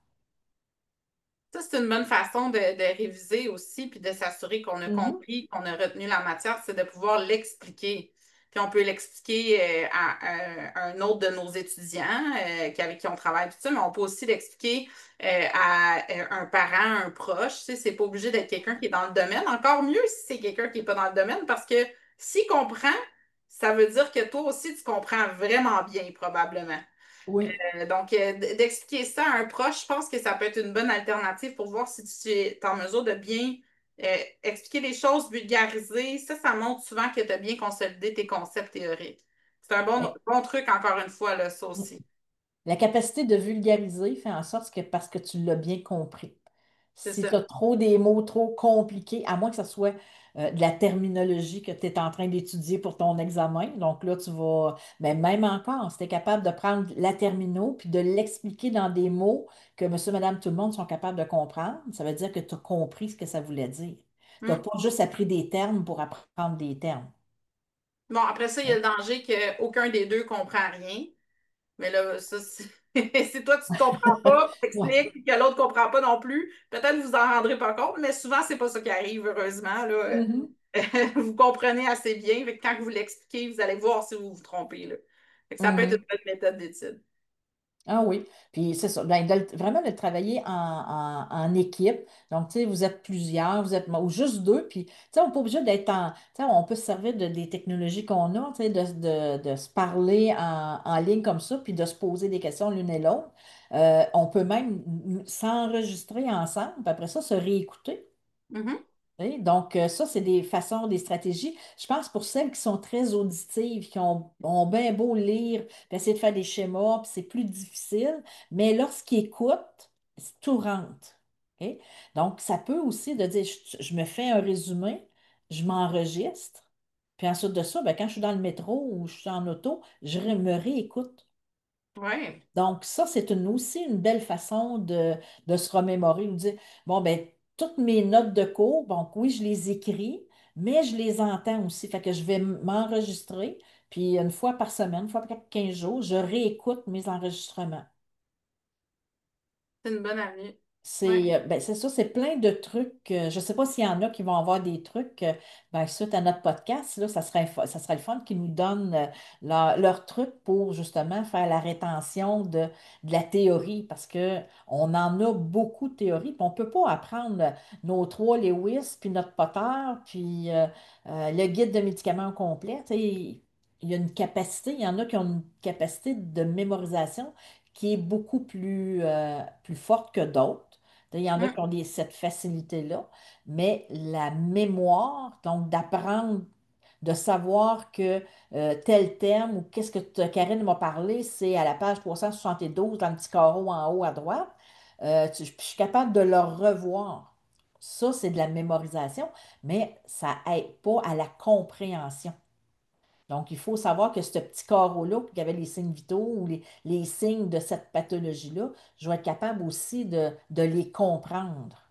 Ça, c'est une bonne façon de, de réviser aussi, puis de s'assurer qu'on a Mhm. compris, qu'on a retenu la matière, c'est de pouvoir l'expliquer. Puis on peut l'expliquer euh, à, à un autre de nos étudiants euh, qui- avec qui on travaille, tout ça, mais on peut aussi l'expliquer euh, à euh, un parent, un proche. Tu sais, c'est pas obligé d'être quelqu'un qui est dans le domaine. Encore mieux si c'est quelqu'un qui n'est pas dans le domaine, parce que s'il comprend, ça veut dire que toi aussi, tu comprends vraiment bien, probablement. Oui. Euh, donc, euh, d- d'expliquer ça à un proche, je pense que ça peut être une bonne alternative pour voir si tu es en mesure de bien euh, expliquer les choses, vulgariser. Ça, ça montre souvent que tu as bien consolidé tes concepts théoriques. C'est un bon, Eh, bon truc, encore une fois, là, ça aussi. La capacité de vulgariser fait en sorte que parce que tu l'as bien compris. C'est Si tu ça. as trop des mots trop compliqués, à moins que ce soit euh, de la terminologie que tu es en train d'étudier pour ton examen, donc là, tu vas, mais même encore, si tu es capable de prendre la termino puis de l'expliquer dans des mots que monsieur, madame, tout le monde sont capables de comprendre, ça veut dire que tu as compris ce que ça voulait dire. Tu n'as Hmm. pas juste appris des termes pour apprendre des termes. Bon, après ça, il y a Hein? le danger qu'aucun des deux comprend rien. Mais là, ça, c'est- si toi, tu ne comprends pas, Ouais. explique, puis que l'autre ne comprend pas non plus, peut-être que vous en rendrez pas compte, mais souvent, c'est pas ça qui arrive, heureusement. Là. Mhm. Vous comprenez assez bien. Fait que quand vous l'expliquez, vous allez voir si vous vous trompez. Là. Fait que ça peut être une Mhm. bonne méthode d'étude. Ah oui, puis c'est ça. Ben, de le- vraiment de le travailler en, en- en équipe. Donc, tu sais, vous êtes plusieurs, vous êtes ou juste deux, puis, tu sais, on n'est pas obligé d'être en. Tu sais, on peut se servir de, des technologies qu'on a, tu sais, de, de- de se parler en, en ligne comme ça, puis de se poser des questions l'une et l'autre. Euh, on peut même m- s'enregistrer ensemble, puis après ça, se réécouter. Mhm. Oui, donc, euh, ça, c'est des façons, des stratégies. Je pense pour celles qui sont très auditives, qui ont, ont bien beau lire, puis essayer de faire des schémas, puis c'est plus difficile. Mais lorsqu'ils écoutent, tout rentre. OK? Donc, ça peut aussi de dire, je, je me fais un résumé, je m'enregistre, puis ensuite de ça, ben, quand je suis dans le métro ou je suis en auto, je ré- me réécoute. Oui. Donc, ça, c'est une, aussi une belle façon de, de se remémorer ou de dire, bon, ben, toutes mes notes de cours, donc oui, je les écris, mais je les entends aussi. Fait que je vais m'enregistrer, puis une fois par semaine, une fois par quinze jours, je réécoute mes enregistrements. C'est une bonne amie. C'est Oui. euh, ben, c'est ça, c'est plein de trucs. Euh, je ne sais pas s'il y en a qui vont avoir des trucs euh, ben, suite à notre podcast. Là, ça serait, fa- ça serait le fun qu'ils nous donnent euh, leur- leurs trucs pour justement faire la rétention de, de la théorie parce qu'on en a beaucoup de théories. Puis on ne peut pas apprendre nos trois Lewis, puis notre Potter, puis euh, euh, le guide de médicaments au complet. Tu sais, il y a une capacité, il y en a qui ont une capacité de mémorisation qui est beaucoup plus, euh, plus forte que d'autres. Il y en a qui Mm. ont des- cette facilité-là, mais la mémoire, donc d'apprendre, de savoir que euh, tel terme ou qu'est-ce que t- Karine m'a parlé, c'est à la page trois cent soixante-douze dans le petit carreau en haut à droite, euh, tu- je suis capable de le revoir. Ça, c'est de la mémorisation, mais ça n'aide pas à la compréhension. Donc, il faut savoir que ce petit carreau-là, qui avait les signes vitaux ou les, les signes de cette pathologie-là, je vais être capable aussi de, de les comprendre.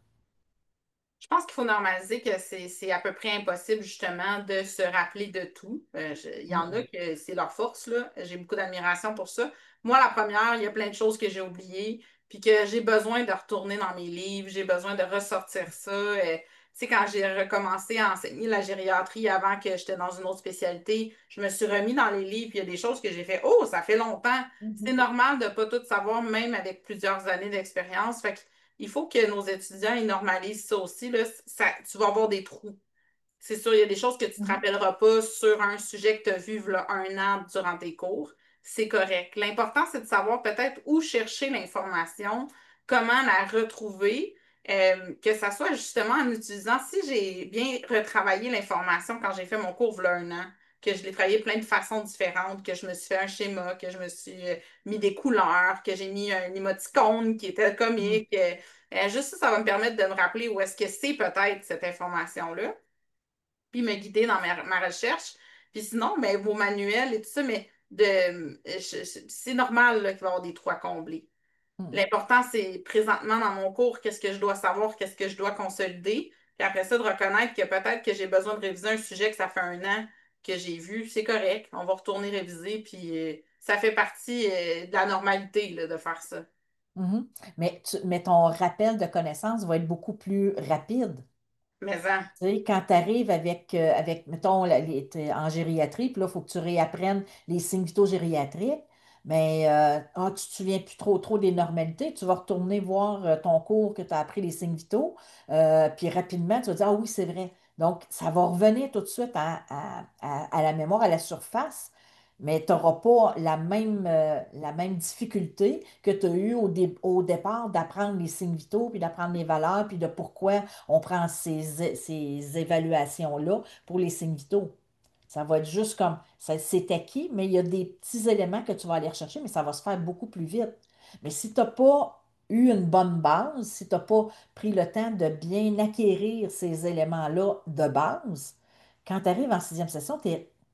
Je pense qu'il faut normaliser que c'est c'est à peu près impossible, justement, de se rappeler de tout. Euh, je- il y en a Mhm. que c'est leur force, là. J'ai beaucoup d'admiration pour ça. Moi, la première, il y a plein de choses que j'ai oubliées, puis que j'ai besoin de retourner dans mes livres, j'ai besoin de ressortir ça. Euh, tu sais, quand j'ai recommencé à enseigner la gériatrie avant que j'étais dans une autre spécialité, je me suis remis dans les livres, puis il y a des choses que j'ai fait, oh, ça fait longtemps. C'est Mhm. normal de ne pas tout savoir, même avec plusieurs années d'expérience. Fait que il faut que nos étudiants ils normalisent ça aussi. Là. Ça, tu vas avoir des trous. C'est sûr, il y a des choses que tu ne te Mhm. rappelleras pas sur un sujet que tu as vu là, un an durant tes cours. C'est correct. L'important, c'est de savoir peut-être où chercher l'information, comment la retrouver, euh, que ça soit justement en utilisant, si j'ai bien retravaillé l'information quand j'ai fait mon cours là, un an, que je l'ai travaillé plein de façons différentes, que je me suis fait un schéma, que je me suis euh, mis des couleurs, que j'ai mis un émoticône qui était Mhm. comique. euh, euh, juste ça, ça va me permettre de me rappeler où est-ce que c'est peut-être cette information-là puis me guider dans ma, ma recherche. Puis sinon, ben, vos manuels et tout ça, mais de, je- je- c'est normal là, qu'il va y avoir des trous à combler. Mhm. L'important, c'est présentement dans mon cours, qu'est-ce que je dois savoir, qu'est-ce que je dois consolider. Puis après ça, de reconnaître que peut-être que j'ai besoin de réviser un sujet que ça fait un an que j'ai vu. C'est correct. On va retourner réviser. Puis euh, ça fait partie euh, de la normalité là, de faire ça. Mhm. Mais, tu- mais ton rappel de connaissances va être beaucoup plus rapide. Mais hein, Tu sais, quand tu arrives avec, euh, avec, mettons, la- les- t'es en gériatrie, puis là, il faut que tu réapprennes les signes vitaux gériatriques, mais euh, ah, tu ne te souviens plus trop, trop des normalités, tu vas retourner voir euh, ton cours que tu as appris les signes vitaux, euh, puis rapidement, tu vas dire, ah oui, c'est vrai. Donc, ça va revenir tout de suite à, à- à- à la mémoire, à la surface, mais tu n'auras pas la même, euh, la même difficulté que tu as eu au, dé- au départ d'apprendre les signes vitaux, puis d'apprendre les valeurs, puis de pourquoi on prend ces, é- ces évaluations-là pour les signes vitaux. Ça va être juste comme, ça- c'est acquis, mais il y a des petits éléments que tu vas aller rechercher, mais ça va se faire beaucoup plus vite. Mais si tu n'as pas eu une bonne base, si tu n'as pas pris le temps de bien acquérir ces éléments-là de base, quand tu arrives en sixième session, tu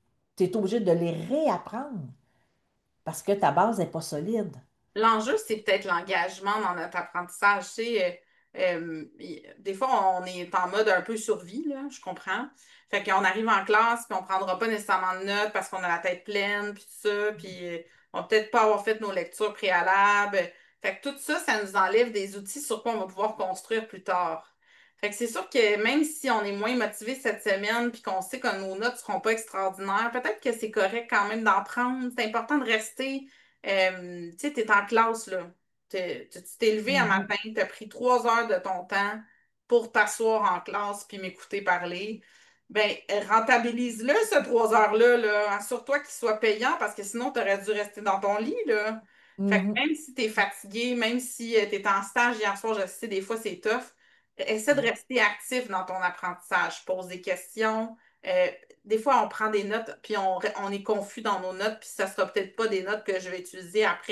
es obligé de les réapprendre parce que ta base n'est pas solide. l'enjeu, c'est peut-être l'engagement dans notre apprentissage. Tu sais, euh, euh, y- des fois, on est en mode un peu survie, là, je comprends. Fait qu'on arrive en classe, puis on prendra pas nécessairement de notes parce qu'on a la tête pleine, puis tout ça, puis euh, on va peut-être pas avoir fait nos lectures préalables. Fait que tout ça, ça nous enlève des outils sur quoi on va pouvoir construire plus tard. Fait que c'est sûr que même si on est moins motivé cette semaine, puis qu'on sait que nos notes seront pas extraordinaires, peut-être que c'est correct quand même d'en prendre. C'est important de rester euh, tu sais, tu es en classe, là. T'es- Tu tu t'es levé un Mhm. matin, tu as pris trois heures de ton temps pour t'asseoir en classe puis m'écouter parler. Ben, rentabilise-le, ce trois heures-là, là. Assure-toi qu'il soit payant parce que sinon, tu aurais dû rester dans ton lit, là. Fait que Mhm. même si tu es fatigué, même si tu es en stage hier soir, je sais, des fois, c'est tough, essaie de rester actif dans ton apprentissage. Pose des questions. Euh, des fois, on prend des notes, puis on, on est confus dans nos notes, puis ça sera peut-être pas des notes que je vais utiliser après.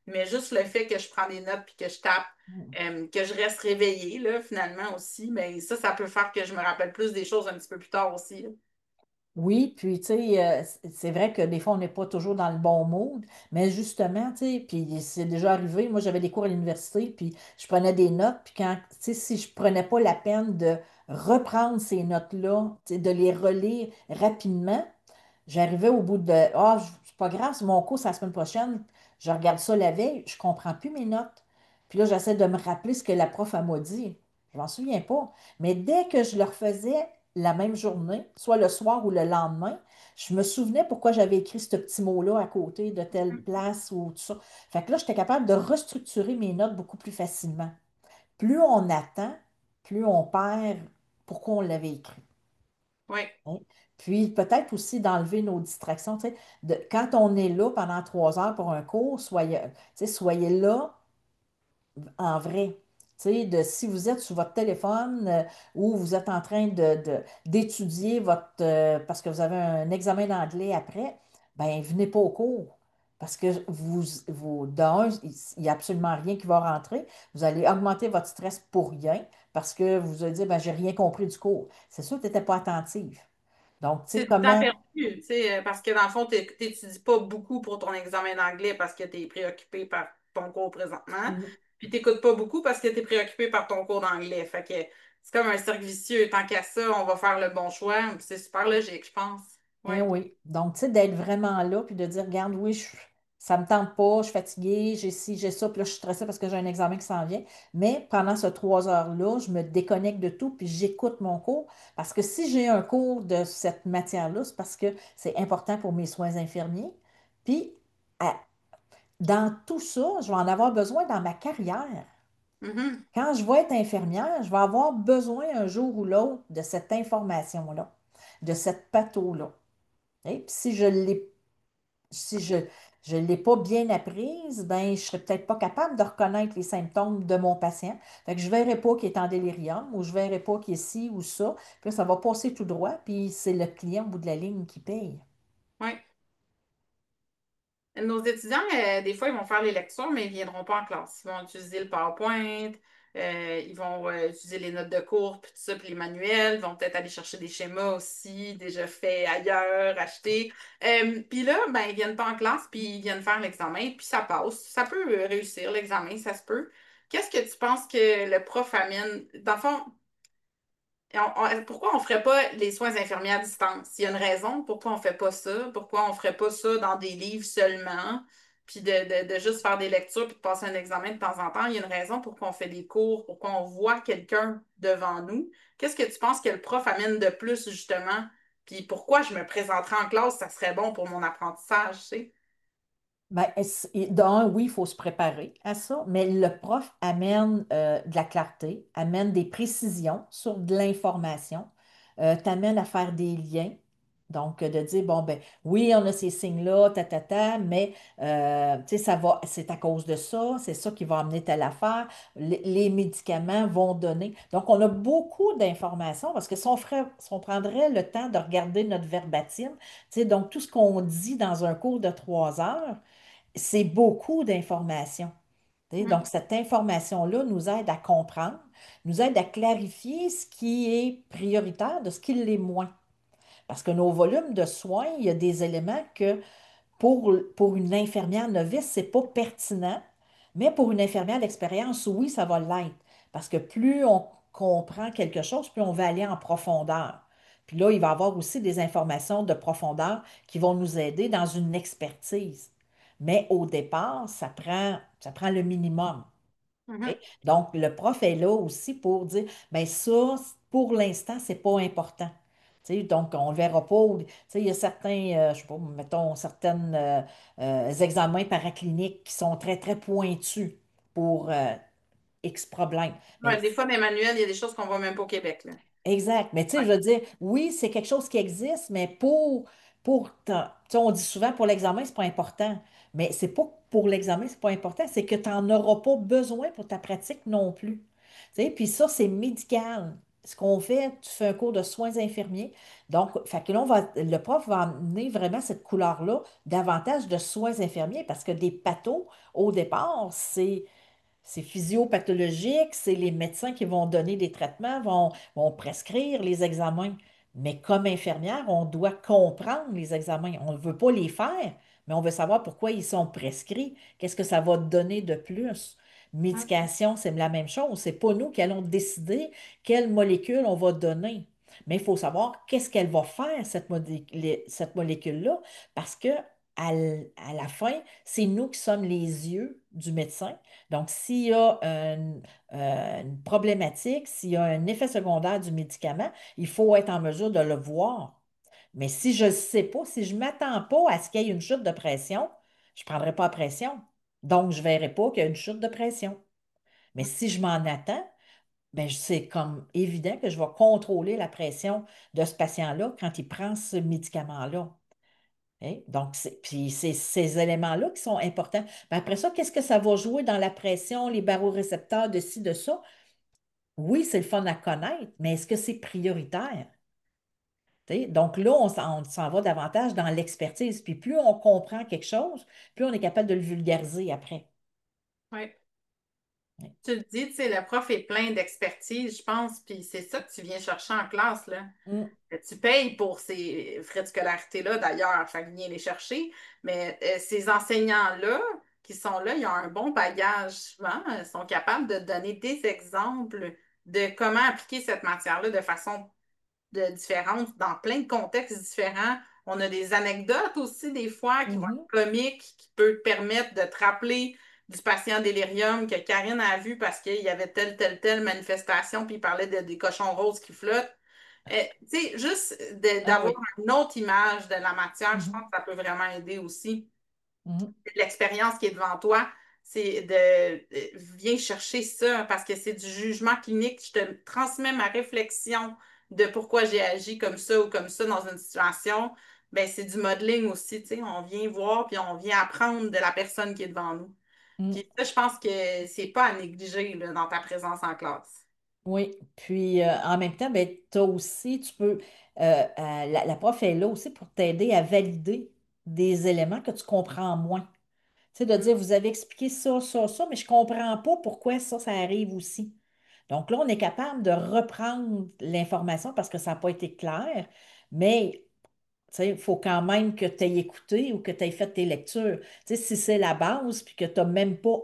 mais juste le fait que je prends des notes puis que je tape, euh, que je reste réveillée, là, finalement aussi, mais ça, ça peut faire que je me rappelle plus des choses un petit peu plus tard aussi, là. Oui, puis tu sais, euh, c- c'est vrai que des fois, on n'est pas toujours dans le bon mood, mais justement, tu sais, puis c'est déjà arrivé, moi j'avais des cours à l'université, puis je prenais des notes, puis quand, tu sais, si je prenais pas la peine de reprendre ces notes-là, tu sais, de les relire rapidement, j'arrivais au bout de, ah, je- c'est pas grave, c'est mon cours, c'est la semaine prochaine, je regarde ça la veille, je comprends plus mes notes. Puis là, j'essaie de me rappeler ce que la prof a m'a dit. Je m'en souviens pas. Mais dès que je le refaisais la même journée, soit le soir ou le lendemain, je me souvenais pourquoi j'avais écrit ce petit mot-là à côté de telle place ou tout ça. Fait que là, j'étais capable de restructurer mes notes beaucoup plus facilement. Plus on attend, plus on perd pourquoi on l'avait écrit. Oui. Hein. Puis peut-être aussi d'enlever nos distractions. Tu sais, de- quand on est là pendant trois heures pour un cours, soyez, tu sais, soyez là en vrai. Tu sais, de, si vous êtes sur votre téléphone euh, ou vous êtes en train de, de- d'étudier votre, euh, parce que vous avez un examen d'anglais après, ben venez pas au cours. Parce que vous, vous d'un, il n'y a absolument rien qui va rentrer. Vous allez augmenter votre stress pour rien parce que vous allez dire, ben, j'ai rien compris du cours. C'est sûr que tu n'étais pas attentive. Donc, tu sais, C'est du temps comment. perdu, tu sais, euh, parce que dans le fond, tu n'étudies pas beaucoup pour ton examen d'anglais parce que tu es préoccupé par ton cours présentement. Puis tu n'écoutes pas beaucoup parce que tu es préoccupé par ton cours d'anglais. Fait que c'est comme un cercle vicieux. Tant qu'à ça, on va faire le bon choix. C'est super logique, je pense. Oui. Eh oui. Donc, tu sais, d'être vraiment là, puis de dire, regarde, oui, je, ça me tente pas, je suis fatiguée, j'ai ci, j'ai ça, puis là, je suis stressée parce que j'ai un examen qui s'en vient. Mais pendant ces trois heures-là, je me déconnecte de tout, puis j'écoute mon cours. Parce que si j'ai un cours de cette matière-là, c'est parce que c'est important pour mes soins infirmiers. Puis, à- dans tout ça, je vais en avoir besoin dans ma carrière. Mhm. Quand je vais être infirmière, je vais avoir besoin un jour ou l'autre de cette information-là, de cette patho-là. Et puis si je l'ai, si je je l'ai pas bien apprise, ben je ne serai peut-être pas capable de reconnaître les symptômes de mon patient. Fait que je ne verrai pas qu'il est en délirium ou je ne verrai pas qu'il est ci ou ça. Puis là, ça va passer tout droit, puis c'est le client au bout de la ligne qui paye. Oui. Nos étudiants, euh, des fois, ils vont faire les lectures, mais ils ne viendront pas en classe. Ils vont utiliser le PowerPoint, euh, ils vont euh, utiliser les notes de cours, puis tout ça, puis les manuels. Ils vont peut-être aller chercher des schémas aussi, déjà faits ailleurs, achetés. Euh, puis là, ben, ils viennent pas en classe, puis ils viennent faire l'examen, puis ça passe. Ça peut euh, réussir, l'examen, ça se peut. Qu'est-ce que tu penses que le prof amène? Dans le fond, et on- on- pourquoi on ne ferait pas les soins infirmiers à distance? Il y a une raison pourquoi on ne fait pas ça, pourquoi on ne ferait pas ça dans des livres seulement, puis de, de- de juste faire des lectures puis de passer un examen de temps en temps. Il y a une raison pourquoi on fait des cours, pourquoi on voit quelqu'un devant nous. Qu'est-ce que tu penses que le prof amène de plus, justement? Puis pourquoi je me présenterais en classe, ça serait bon pour mon apprentissage, tu sais? Ben, est-ce- et d'un, oui, il faut se préparer à ça, mais le prof amène euh, de la clarté, amène des précisions sur de l'information, euh, t'amène à faire des liens. Donc, euh, de dire, bon, ben, oui, on a ces signes-là, ta, ta, ta, mais, euh, tu sais, ça va, c'est à cause de ça, c'est ça qui va amener telle affaire, les, les médicaments vont donner. Donc, on a beaucoup d'informations parce que si on ferait, si on prendrait le temps de regarder notre verbatim, tu sais, donc tout ce qu'on dit dans un cours de trois heures, c'est beaucoup d'informations. Tu sais. Donc, Mhm. cette information-là nous aide à comprendre, nous aide à clarifier ce qui est prioritaire de ce qui l'est moins. Parce que nos volumes de soins, il y a des éléments que pour, pour une infirmière novice, c'est pas pertinent, mais pour une infirmière d'expérience, oui, ça va l'être. Parce que plus on comprend quelque chose, plus on va aller en profondeur. Puis là, il va y avoir aussi des informations de profondeur qui vont nous aider dans une expertise. Mais au départ, ça prend, ça prend le minimum. OK? Mhm. Donc, le prof est là aussi pour dire, bien ça, pour l'instant, c'est pas important. Tu sais, donc, on ne le verra pas. ou- tu sais, il y a certains, euh, je sais pas, mettons, certains euh, euh, examens paracliniques qui sont très, très pointus pour euh, X problèmes. Mais Ouais, des fois, dans les manuels, il y a des choses qu'on voit même pas au Québec, là. exact. Mais tu sais, Ouais. je veux dire, oui, c'est quelque chose qui existe, mais pour, pour ta- tu sais, on dit souvent pour l'examen, c'est pas important. Mais c'est pas que pour l'examen, c'est pas important, c'est que tu n'en auras pas besoin pour ta pratique non plus. Tu sais, puis ça, c'est médical. ce qu'on fait, tu fais un cours de soins infirmiers. Donc, fait que là, on va, le prof va amener vraiment cette couleur-là davantage de soins infirmiers parce que des pathos, au départ, c'est c'est physiopathologique, c'est les médecins qui vont donner des traitements, vont, vont prescrire les examens. Mais comme infirmière, on doit comprendre les examens. On ne veut pas les faire, mais on veut savoir pourquoi ils sont prescrits. Qu'est-ce que ça va donner de plus? Médication, c'est la même chose. C'est pas nous qui allons décider quelle molécule on va donner. Mais il faut savoir qu'est-ce qu'elle va faire, cette, modé- les- cette molécule-là, parce que à l- à la fin, c'est nous qui sommes les yeux du médecin. Donc, s'il y a un- euh, une problématique, s'il y a un effet secondaire du médicament, il faut être en mesure de le voir. Mais si je ne sais pas, si je ne m'attends pas à ce qu'il y ait une chute de pression, je ne prendrai pas la pression. Donc, je ne verrai pas qu'il y a une chute de pression. Mais si je m'en attends, ben, c'est comme évident que je vais contrôler la pression de ce patient-là quand il prend ce médicament-là. Hein? Donc, c'est, puis c'est ces éléments-là qui sont importants. Ben, après ça, qu'est-ce que ça va jouer dans la pression, les barorécepteurs de ci, de ça? Oui, c'est le fun à connaître, mais est-ce que c'est prioritaire? Tu sais, donc là, on s'en on s'en va davantage dans l'expertise. Puis plus on comprend quelque chose, plus on est capable de le vulgariser après. Oui. Oui. Tu le dis, tu sais, le prof est plein d'expertise, je pense, puis c'est ça que tu viens chercher en classe, là. Mm, Tu payes pour ces frais de scolarité-là, d'ailleurs, fait que viens les chercher, mais euh, ces enseignants-là qui sont là, ils ont un bon bagage souvent, ils sont capables de donner des exemples de comment appliquer cette matière-là de façon de différentes, dans plein de contextes différents. On a des anecdotes aussi, des fois, qui vont mhm, être comiques, qui peuvent permettre de te rappeler du patient délirium que Karine a vu parce qu'il y avait telle, telle, telle manifestation, puis il parlait de- des cochons roses qui flottent. Euh, tu sais, juste de- ah d'avoir oui. une autre image de la matière, je pense Mhm, que ça peut vraiment aider aussi mhm, l'expérience qui est devant toi, c'est de euh, viens chercher ça parce que c'est du jugement clinique. Je te transmets ma réflexion de pourquoi j'ai agi comme ça ou comme ça dans une situation. Ben, c'est du modeling aussi, tu sais. On vient voir puis on vient apprendre de la personne qui est devant nous. mm. Puis ça, je pense que c'est pas à négliger là, dans ta présence en classe. Oui, puis euh, en même temps, ben, tu aussi, tu peux, euh, euh, la, la prof est là aussi pour t'aider à valider des éléments que tu comprends moins. Tu sais, de dire, vous avez expliqué ça, ça, ça, mais je ne comprends pas pourquoi ça, ça arrive aussi. Donc là, on est capable de reprendre l'information parce que ça n'a pas été clair, mais tu sais, il faut quand même que tu aies écouté ou que tu aies fait tes lectures. Tu sais, si c'est la base, puis que tu n'as même pas,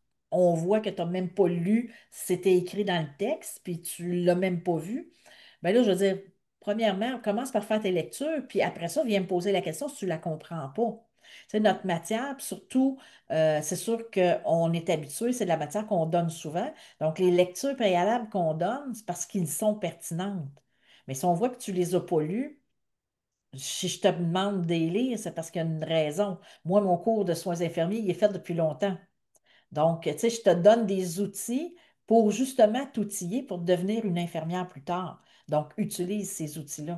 on voit que tu n'as même pas lu, c'était écrit dans le texte, puis tu ne l'as même pas vu, bien là, je veux dire, premièrement, commence par faire tes lectures, puis après ça, viens me poser la question si tu ne la comprends pas. Tu sais, notre matière, puis surtout, euh, c'est sûr qu'on est habitué, c'est de la matière qu'on donne souvent. Donc, les lectures préalables qu'on donne, c'est parce qu'ils sont pertinentes. Mais si on voit que tu ne les as pas lues, si je te demande des lire, c'est parce qu'il y a une raison. Moi, mon cours de soins infirmiers, il est fait depuis longtemps. Donc, tu sais, je te donne des outils pour justement t'outiller pour devenir une infirmière plus tard. Donc, utilise ces outils-là.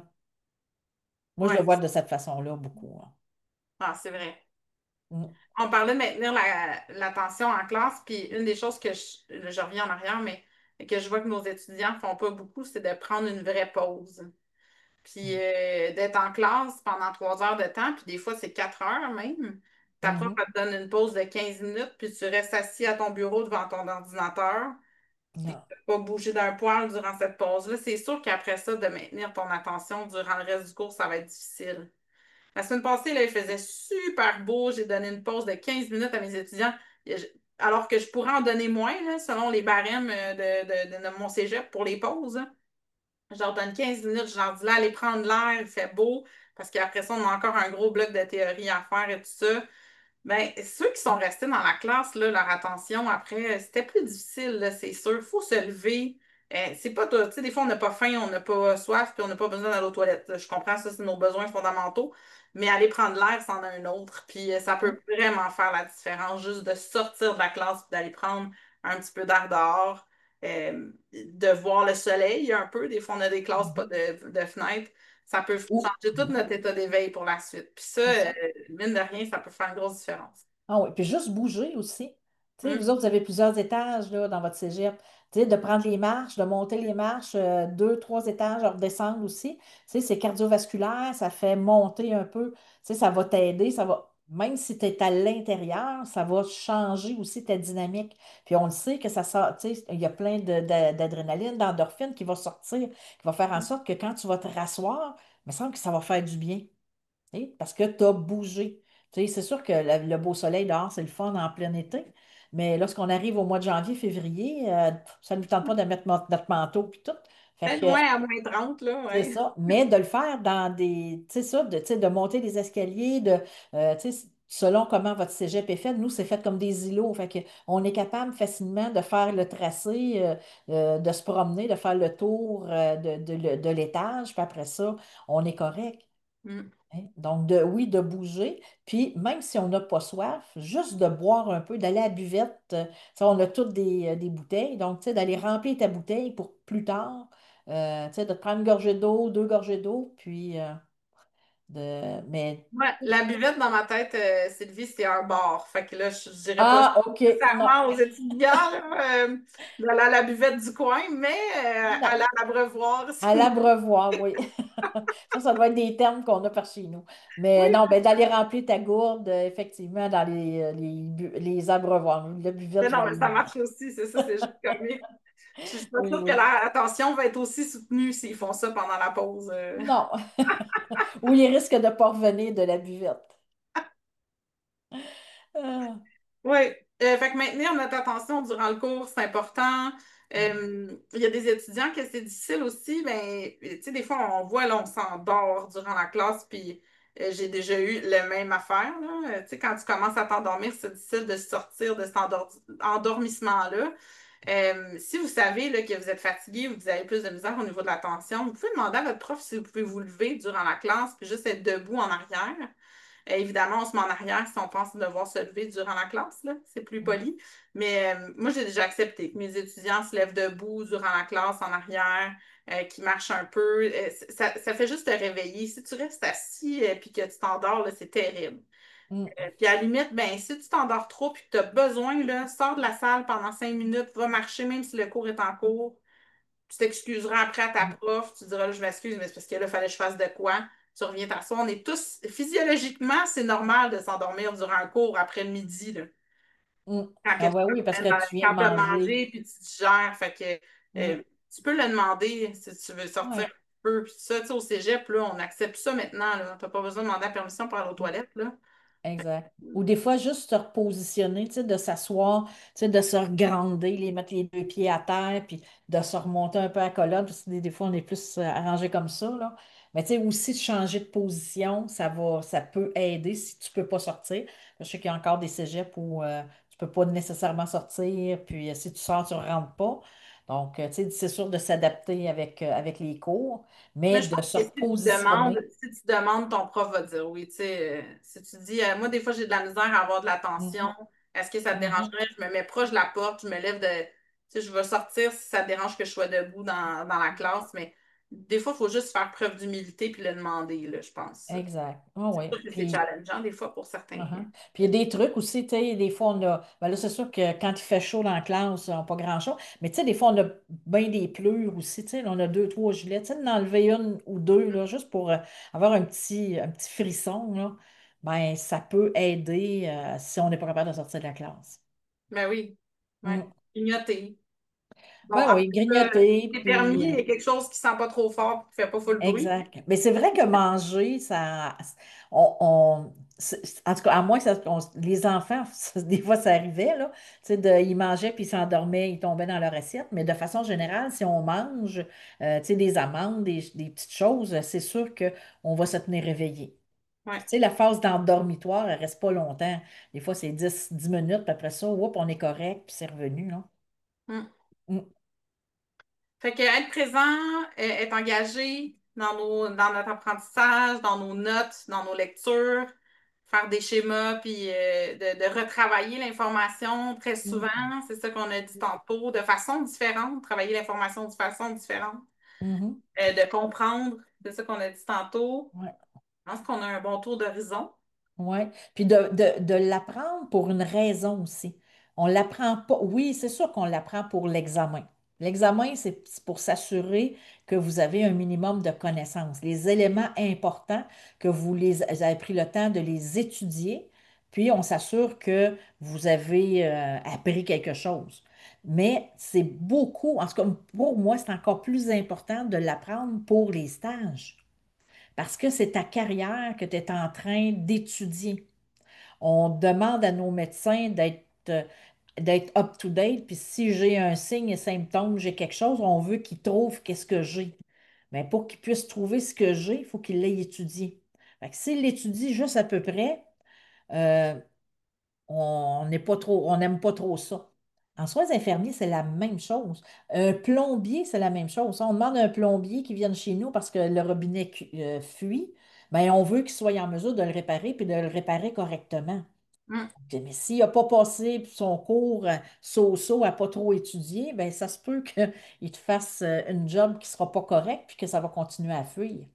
Moi, je Oui, le vois de cette façon-là beaucoup. Hein. ah, c'est vrai. Mm, On parlait de maintenir la- l'attention en classe, puis une des choses que je, je reviens en arrière, mais que je vois que nos étudiants font pas beaucoup, c'est de prendre une vraie pause. Puis euh, d'être en classe pendant trois heures de temps, puis des fois c'est quatre heures même. Ta prof mhm, elle te donne une pause de quinze minutes, puis tu restes assis à ton bureau devant ton ordinateur, puis non, tu peux pas bouger d'un poil durant cette pause-là. C'est sûr qu'après ça, de maintenir ton attention durant le reste du cours, ça va être difficile. La semaine passée, là, il faisait super beau. J'ai donné une pause de quinze minutes à mes étudiants, alors que je pourrais en donner moins, là, selon les barèmes euh, de, de- de mon cégep pour les pauses, hein. Je leur donne quinze minutes, je leur dis là, allez prendre l'air, il fait beau, parce qu'après ça, on a encore un gros bloc de théorie à faire et tout ça. Ben, ceux qui sont restés dans la classe, là, leur attention, après, c'était plus difficile, là, c'est sûr. Il faut se lever. Euh, c'est pas, toi, tu sais, des fois, on n'a pas faim, on n'a pas soif, puis on n'a pas besoin d'aller aux toilettes. Je comprends ça, c'est nos besoins fondamentaux, mais aller prendre l'air, c'en a un autre. Puis euh, ça mhm, peut vraiment faire la différence, juste de sortir de la classe, puis d'aller prendre un petit peu d'air dehors, euh, de voir le soleil un peu. Des fois, on a des classes pas mhm. de, de fenêtres. Ça peut Ou, changer tout notre état d'éveil pour la suite. Puis ça, c'est euh, ça. mine de rien, ça peut faire une grosse différence. Ah oui, puis juste bouger aussi. Tu Tu sais, vous autres, vous avez plusieurs étages là, dans votre cégep. Tu sais, de prendre les marches, de monter les marches, euh, deux, trois étages, de redescendre aussi. Tu sais, c'est cardiovasculaire, ça fait monter un peu. Tu sais, ça va t'aider, ça va. Même si tu es à l'intérieur, ça va changer aussi ta dynamique. Puis on le sait que ça sort, tu sais, il y a plein de- d'a- d'adrénaline, d'endorphine qui va sortir, qui va faire en sorte que quand tu vas te rasseoir, il me semble que ça va faire du bien. Tu sais, parce que tu as bougé. Tu sais, c'est sûr que la- le beau soleil dehors, c'est le fun en plein été, mais lorsqu'on arrive au mois de janvier, février, euh, ça ne nous tente pas de mettre notre, notre manteau puis tout. Fait Peut-être que loin à moins trente là, c'est ouais. ça. Mais de le faire dans des. Tu sais, ça, de, tu sais, de monter des escaliers, de, euh, tu sais, selon comment votre cégep est fait, nous, c'est fait comme des îlots. Fait que on est capable facilement de faire le tracé, euh, euh, de se promener, de faire le tour euh, de, de, le- de l'étage, puis après ça, on est correct. Mm. Hein. Donc, de, oui, de bouger. Puis, même si on n'a pas soif, juste de boire un peu, d'aller à la buvette. euh, ça, on a toutes des, euh, des bouteilles. Donc, tu sais, d'aller remplir ta bouteille pour plus tard. euh, tu sais, de te prendre une gorgée d'eau, deux gorgées d'eau. Puis, euh, de. Mais. Ouais, la buvette dans ma tête, euh, Sylvie, c'est un bar. Fait que là, je, je dirais pas Ah, OK. Non. nécessairement aux étudiants là, euh, d'aller à la buvette du coin, mais euh, Non. aller à l'abreuvoir, À c'est l'abreuvoir, oui. Ça, ça doit être des termes qu'on a par chez nous. Mais oui. non, ben, d'aller remplir ta gourde, euh, effectivement, dans les, euh, les, bu- les abreuvoirs. Le buvette, Mais je vais non, mais aller ça là-dedans. marche aussi, c'est ça, c'est juste comique. Je suis pas Oui, sûre que oui. leur attention va être aussi soutenue s'ils font ça pendant la pause. euh. Non. Ou il risque de ne pas revenir de la buvette. Ah. Oui, euh, fait que maintenir notre attention durant le cours, c'est important. Euh, Il y a des étudiants que c'est difficile aussi, mais tu sais, des fois, on voit, là, on s'endort durant la classe, puis euh, j'ai déjà eu le même affaire, là. Euh, Tu sais, quand tu commences à t'endormir, c'est difficile de sortir de cet endor- endormissement-là. Euh, si vous savez là, que vous êtes fatigué ou que vous avez plus de misère au niveau de l'attention, vous pouvez demander à votre prof si vous pouvez vous lever durant la classe, puis juste être debout en arrière. Euh, évidemment, on se met en arrière si on pense devoir se lever durant la classe, là. C'est plus poli. Mais euh, moi, j'ai déjà accepté que mes étudiants se lèvent debout durant la classe en arrière, euh, qu'ils marchent un peu. Euh, ça, ça fait juste te réveiller. Si tu restes assis et puis que tu t'endors, là, c'est terrible. Mm, Euh, puis à la limite, ben, si tu t'endors trop et que tu as besoin, là, sors de la salle pendant cinq minutes, va marcher même si le cours est en cours. Tu t'excuseras après à ta mm, prof, tu diras là, je m'excuse, mais c'est parce que là, il fallait que je fasse de quoi. Tu reviens t'asseoir. On est tous, physiologiquement, c'est normal de s'endormir durant un cours après le midi, là. mm. Quand que Ah tu ouais, oui, parce as que tu viens de quand t'as manger. mangé puis tu digères. Fait que Mm, euh, tu peux le demander si tu veux sortir un ouais. peu. Puis ça, tu sais, au cégep, là, on accepte ça maintenant, là. T'as pas besoin de demander la permission pour aller aux Mm. toilettes, là. Exact. Ou des fois, juste se repositionner, tu sais, de s'asseoir, tu sais, de se regrander, les mettre les deux pieds à terre, puis de se remonter un peu à la colonne, parce que des, des fois, on est plus euh, arrangé comme ça, là. Mais tu sais, aussi de changer de position, ça va, ça peut aider si tu peux pas sortir. Je sais qu'il y a encore des cégeps où euh, tu peux pas nécessairement sortir, puis euh, si tu sors, tu ne rentres pas. Donc, euh, tu sais, c'est sûr de s'adapter avec, euh, avec les cours, mais Mais je de pense se que si tu demandes, repositionner. si tu demandes, ton prof va dire oui. Tu sais, euh, si tu dis, euh, moi, des fois, j'ai de la misère à avoir de l'attention, Mhm, est-ce que ça te mhm, dérangerait? Je me mets proche de la porte, je me lève de. Tu sais, je vais sortir si ça te dérange que je sois debout dans, dans la classe, mais des fois, il faut juste faire preuve d'humilité puis le demander, là, je pense. exact. Ah C'est oui. sûr que c'est Puis, challengeant des fois pour certains. uh-huh. Puis il y a des trucs aussi, tu sais, des fois on a, ben là c'est sûr que quand il fait chaud dans la classe, on n'a pas grand-chose, mais tu sais, des fois on a bien des pleurs aussi, tu sais, on a deux, trois gilets, tu sais, d'en enlever une ou deux, là, juste pour euh, avoir un petit, un petit frisson, là, ben ça peut aider euh, si on n'est pas capable de sortir de la classe. Ben oui. Ouais. Mm. Clignoter. Bon, Ben après oui, ça, grignoter, c'est permis, puis il euh, y a quelque chose qui sent pas trop fort, qui fait pas full bruit. exact. Mais c'est vrai que manger, ça. On, on- c'est- c'est- en tout cas, à moins que ça- on- les enfants, ça- des fois, ça arrivait, là. Tu sais, de- ils mangeaient puis ils s'endormaient, ils tombaient dans leur assiette. Mais de façon générale, si on mange, euh, tu sais, des amandes, des, des petites choses, c'est sûr qu'on va se tenir réveillé. Puis, Ouais. tu sais, la phase d'endormitoire, elle reste pas longtemps. Des fois, c'est dix dix minutes, puis après ça, oups, on est correct, puis c'est revenu, là. Mm. Mm, Fait que être présent, euh, être engagé dans nos, dans notre apprentissage, dans nos notes, dans nos lectures, faire des schémas, puis euh, de, de retravailler l'information très souvent, mm, c'est ça qu'on a dit tantôt, de façon différente, travailler l'information de façon différente, mhm, euh, de comprendre, c'est ça qu'on a dit tantôt. ouais. Je pense qu'on a un bon tour d'horizon. Oui, puis de, de, de l'apprendre pour une raison aussi. On l'apprend pas. Oui, c'est sûr qu'on l'apprend pour l'examen. L'examen, c'est c'est pour s'assurer que vous avez un minimum de connaissances. Les éléments importants, que vous les vous avez pris le temps de les étudier, puis on s'assure que vous avez euh, appris quelque chose. Mais c'est beaucoup, en tout cas pour moi, c'est encore plus important de l'apprendre pour les stages, parce que c'est ta carrière que tu es en train d'étudier. On demande à nos médecins d'être euh, d'être up-to-date, puis si j'ai un signe et symptôme, j'ai quelque chose, on veut qu'ils trouvent qu'est-ce que j'ai. Mais pour qu'ils puissent trouver ce que j'ai, il faut qu'ils l'aient étudié. Fait que s'ils l'étudient juste à peu près, euh, on n'est pas trop, on n'aime pas trop ça. En soins infirmiers, c'est la même chose. Un plombier, c'est la même chose. On demande à un plombier qui vienne chez nous parce que le robinet cu- euh, fuit, ben, on veut qu'il soit en mesure de le réparer puis de le réparer correctement. Mm. Puis, mais s'il n'a pas passé son cours euh, so-so à pas trop étudier, ben, ça se peut qu'il te fasse euh, une job qui ne sera pas correcte puis que ça va continuer à fuir.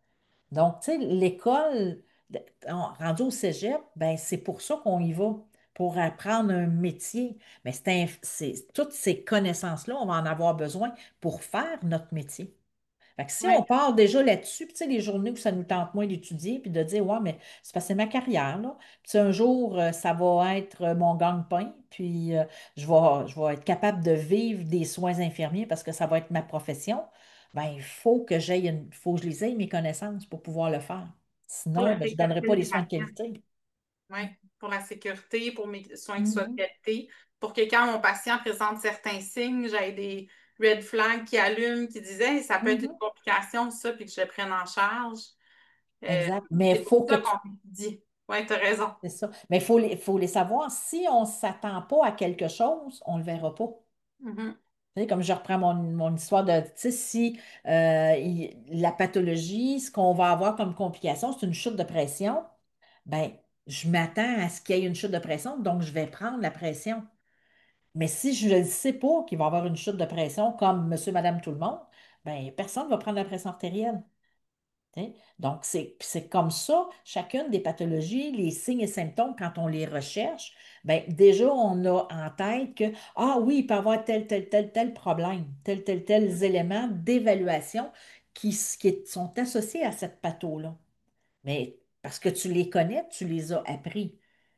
Donc, tu sais, l'école, de- en- rendu au cégep, ben, c'est pour ça qu'on y va, pour apprendre un métier. Mais c'est un- c'est- toutes ces connaissances-là, on va en avoir besoin pour faire notre métier. Fait que si on Oui. part déjà là-dessus, puis tu sais, les journées où ça nous tente moins d'étudier, puis de dire, ouais, mais c'est parce que c'est ma carrière, là. Puis un jour, euh, ça va être euh, mon gagne-pain, puis euh, je vais, je vais être capable de vivre des soins infirmiers parce que ça va être ma profession. Ben, il faut que j'aille une- faut que je les aie, mes connaissances, pour pouvoir le faire. Pour Sinon, la ben, je ne donnerai sécurité pas des des soins de patients. qualité. Oui. Pour la sécurité, pour mes soins qui soient de Mhm, qualité, pour que quand mon patient présente certains signes, j'ai des red flags qui allument, qui disaient Hey, ça peut être une mhm. complication, ça, puis que je le prenne en charge. Euh, Exact. Mais il c'est pour faut que ça tu qu'on dit. Oui, tu as raison. c'est ça. Mais il faut les, faut les savoir. Si on ne s'attend pas à quelque chose, on ne le verra pas. Mhm. Tu sais, comme je reprends mon, mon histoire de, tu sais, si euh, il- la pathologie, ce qu'on va avoir comme complication, c'est une chute de pression, ben, je m'attends à ce qu'il y ait une chute de pression, donc je vais prendre la pression. Mais si je ne sais pas qu'il va y avoir une chute de pression comme monsieur, madame, tout le monde, ben, personne ne va prendre la pression artérielle. T'sais. Donc, c'est c'est comme ça, chacune des pathologies, les signes et symptômes, quand on les recherche, ben, déjà, on a en tête que, ah oui, il peut y avoir tel, tel, tel, tel problème, tel, tel, tels éléments d'évaluation qui, s- qui sont associés à cette patho-là. Mais parce que tu les connais, tu les as appris.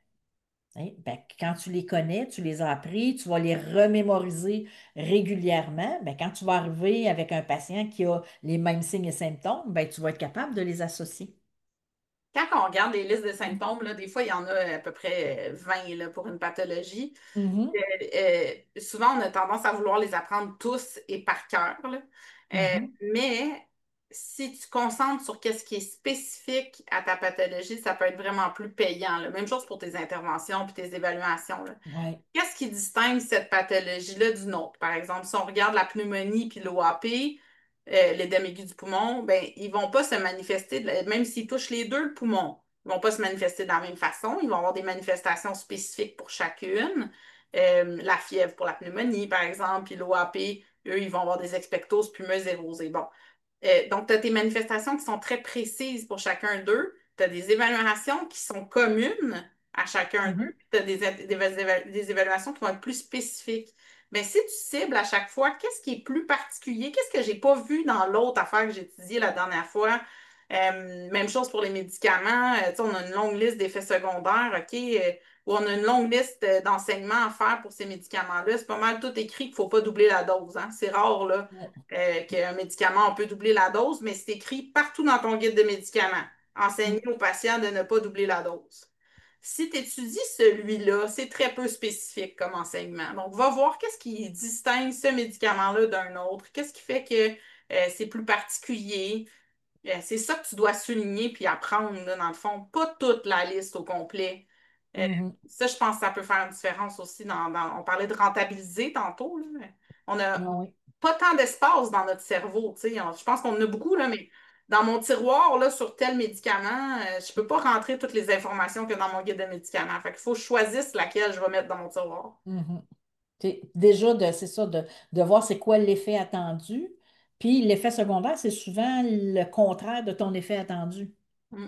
Hein. Ben, quand tu les connais, tu les as appris, tu vas les remémoriser régulièrement. Ben, quand tu vas arriver avec un patient qui a les mêmes signes et symptômes, ben, tu vas être capable de les associer. Quand on regarde les listes de symptômes, là, des fois, il y en a à peu près vingt là, pour une pathologie. Mhm, Euh, souvent, on a tendance à vouloir les apprendre tous et par cœur, là. Euh, mhm. mais si tu te concentres sur qu'est-ce qui est spécifique à ta pathologie, ça peut être vraiment plus payant, là. Même chose pour tes interventions puis tes évaluations, là. Ouais. Qu'est-ce qui distingue cette pathologie-là d'une autre? Par exemple, si on regarde la pneumonie puis l'O A P, euh, l'édème aigu du poumon, ben, ils vont pas se manifester, de la- même s'ils touchent les deux le poumon, ils vont pas se manifester de la même façon. Ils vont avoir des manifestations spécifiques pour chacune. Euh, la fièvre pour la pneumonie, par exemple, puis l'O A P, eux, ils vont avoir des expectoses pumeuses érosées. Bon, euh, donc, tu as tes manifestations qui sont très précises pour chacun d'eux. Tu as des évaluations qui sont communes à chacun d'eux. Mhm, Tu as des, des, éva- des évaluations qui vont être plus spécifiques. Mais si tu cibles à chaque fois, qu'est-ce qui est plus particulier? Qu'est-ce que j'ai pas vu dans l'autre affaire que j'ai étudiée la dernière fois? Euh, même chose pour les médicaments. Euh, tu sais, on a une longue liste d'effets secondaires, OK? Euh, ou on a une longue liste euh, d'enseignements à faire pour ces médicaments-là. C'est pas mal tout écrit qu'il ne faut pas doubler la dose, hein. C'est rare, là, ouais. euh, qu'un médicament, on peut doubler la dose, mais c'est écrit partout dans ton guide de médicaments. Mm, Enseigner aux patients de ne pas doubler la dose. Si tu étudies celui-là, c'est très peu spécifique comme enseignement. Donc, va voir qu'est-ce qui distingue ce médicament-là d'un autre. Qu'est-ce qui fait que euh, c'est plus particulier. Euh, c'est ça que tu dois souligner puis apprendre, là, dans le fond. Pas toute la liste au complet. Euh, mhm. ça, je pense que ça peut faire une différence aussi. Dans, dans- on parlait de rentabiliser tantôt, là. On n'a Ah oui. pas tant d'espace dans notre cerveau. Tu sais. On- je pense qu'on en a beaucoup, là, mais dans mon tiroir, là, sur tel médicament, euh, je ne peux pas rentrer toutes les informations que dans mon guide de médicaments. Fait qu'il faut que je choisisse laquelle je vais mettre dans mon tiroir. Mhm. T'sais, déjà, de, c'est ça, de, de voir c'est quoi l'effet attendu. Puis l'effet secondaire, c'est souvent le contraire de ton effet attendu. Mm.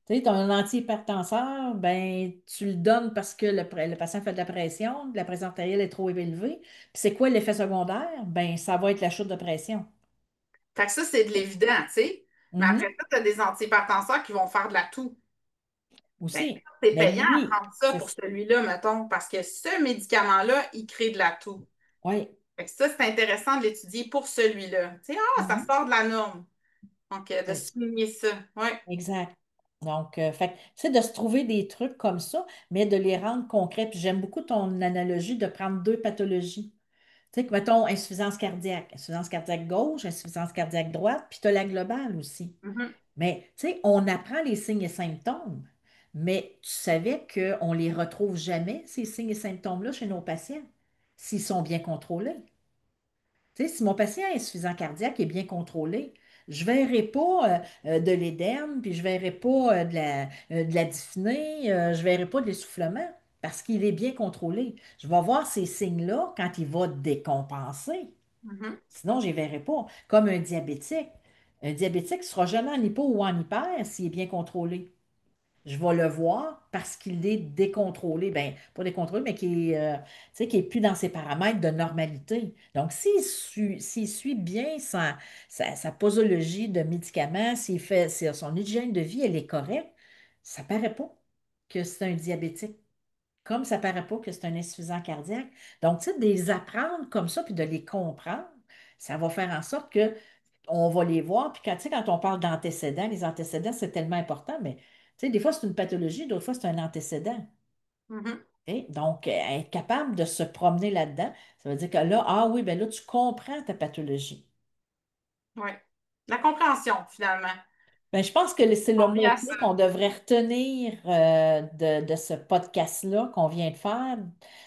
Tu sais, tu as un antihypertenseur, ben, tu le donnes parce que le, pr- le patient fait de la pression, la pression artérielle est trop élevée. Puis c'est quoi l'effet secondaire? Ben, ça va être la chute de pression. Fait que ça, c'est de l'évident, tu sais. Mais après Mhm. ça, tu as des antihypertenseurs qui vont faire de la toux. Ben, Aussi. c'est Ben payant à oui, prendre ça c'est pour ça. celui-là, mettons, parce que ce médicament-là, il crée de la toux. Oui. Fait que ça, c'est intéressant de l'étudier pour celui-là. Tu sais, ah, ça Mhm. sort de la norme. Donc, euh, de C'est ça. souligner ça. Oui. Exact. Donc, euh, fait, que, c'est de se trouver des trucs comme ça, mais de les rendre concrets. Puis j'aime beaucoup ton analogie de prendre deux pathologies. Tu sais, que, mettons, insuffisance cardiaque. Insuffisance cardiaque gauche, insuffisance cardiaque droite, puis tu as la globale aussi. Mhm. Mais, tu sais, on apprend les signes et symptômes, mais tu savais qu'on ne les retrouve jamais, ces signes et symptômes-là, chez nos patients, s'ils sont bien contrôlés. Tu sais, si mon patient est insuffisant cardiaque et bien contrôlé, je ne verrai pas euh, euh, de l'édème, puis je ne verrai pas euh, de la, euh, de la dyspnée, euh, je ne verrai pas de l'essoufflement, parce qu'il est bien contrôlé. Je vais voir ces signes-là quand il va décompenser. Mhm. Sinon, je ne les verrai pas. Comme un diabétique. Un diabétique ne sera jamais en hypo ou en hyper s'il est bien contrôlé. Je vais le voir parce qu'il est décontrôlé. Ben, pas décontrôlé, mais qui est, euh, tu sais, qui est plus dans ses paramètres de normalité. Donc, s'il suit, s'il suit bien sa, sa, sa posologie de médicaments, s'il fait, si son hygiène de vie, elle est correcte, ça ne paraît pas que c'est un diabétique. Comme ça ne paraît pas que c'est un insuffisant cardiaque. Donc, tu sais, de les apprendre comme ça, puis de les comprendre, ça va faire en sorte que on va les voir. Puis quand, tu sais, quand on parle d'antécédents, les antécédents, c'est tellement important, mais tu sais, des fois, c'est une pathologie, d'autres fois, c'est un antécédent. Mhm. Et donc, euh, être capable de se promener là-dedans, ça veut dire que là, ah oui, ben là, tu comprends ta pathologie. Oui. La compréhension, finalement. Ben, je pense que c'est le On vient à mot-clé ça. qu'on devrait retenir euh, de, de ce podcast-là qu'on vient de faire,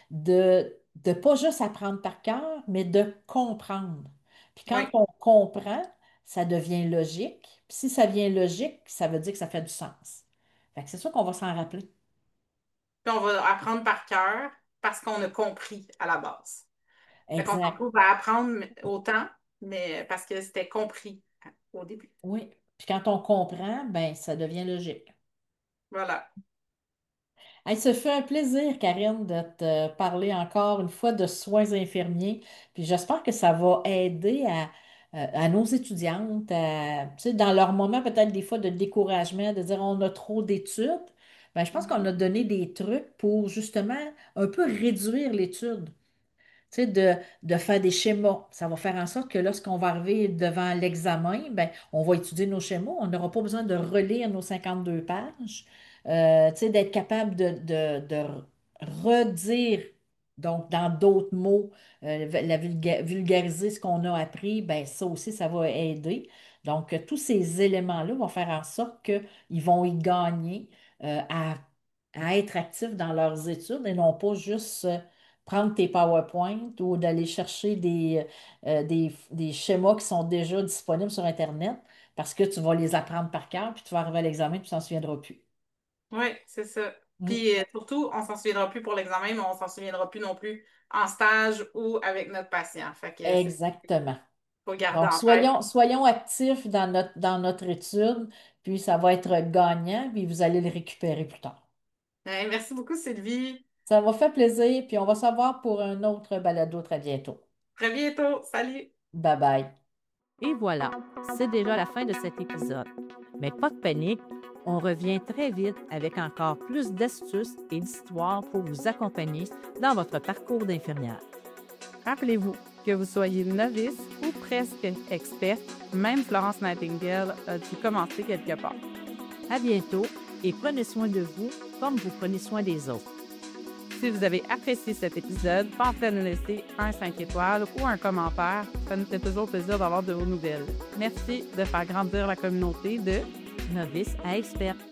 de ne pas juste apprendre par cœur, mais de comprendre. Puis quand Oui. on comprend, ça devient logique. Puis si ça devient logique, ça veut dire que ça fait du sens. Fait que c'est ça qu'on va s'en rappeler. Puis on va apprendre par cœur parce qu'on a compris à la base. Fait qu'on se Exact. retrouve à apprendre autant, mais parce que c'était compris au début. Oui. Puis quand on comprend, ben ça devient logique. Voilà. Hey, ce fut un plaisir, Karine, de te parler encore une fois de soins infirmiers. Puis j'espère que ça va aider à, euh, à nos étudiantes, à, tu sais, dans leur moment peut-être des fois de découragement, de dire on a trop d'études. Ben, je pense qu'on Mhm. a donné des trucs pour justement un peu réduire l'étude. Tu sais, de, de faire des schémas. Ça va faire en sorte que lorsqu'on va arriver devant l'examen, ben, on va étudier nos schémas. On n'aura pas besoin de relire nos cinquante-deux pages. Euh, tu sais, d'être capable de, de, de redire, donc dans d'autres mots, euh, la vulga- vulgariser ce qu'on a appris, ben, ça aussi, ça va aider. Donc, euh, tous ces éléments-là vont faire en sorte qu'ils vont y gagner euh, à, à être actifs dans leurs études et non pas juste euh, prendre tes PowerPoint ou d'aller chercher des, euh, des, des schémas qui sont déjà disponibles sur Internet parce que tu vas les apprendre par cœur, puis tu vas arriver à l'examen, puis tu t'en souviendras plus. Oui, c'est ça. Mm. Puis euh, surtout, on s'en souviendra plus pour l'examen, mais on s'en souviendra plus non plus en stage ou avec notre patient. Fait que c'est ça qu'il Exactement. faut garder Donc, en tête. soyons, soyons actifs dans notre, dans notre étude, puis ça va être gagnant, puis vous allez le récupérer plus tard. Euh, merci beaucoup, Sylvie. Ça m'a fait plaisir, puis on va se voir pour un autre balado très bientôt. Très bientôt. Salut. Bye bye. Et voilà, c'est déjà la fin de cet épisode. Mais pas de panique, on revient très vite avec encore plus d'astuces et d'histoires pour vous accompagner dans votre parcours d'infirmière. Rappelez-vous, que vous soyez novice ou presque experte, même Florence Nightingale a dû commencer quelque part. À bientôt et prenez soin de vous comme vous prenez soin des autres. Si vous avez apprécié cet épisode, pensez à nous laisser un cinq étoiles ou un commentaire. Ça nous fait toujours plaisir d'avoir de vos nouvelles. Merci de faire grandir la communauté de novices à experts.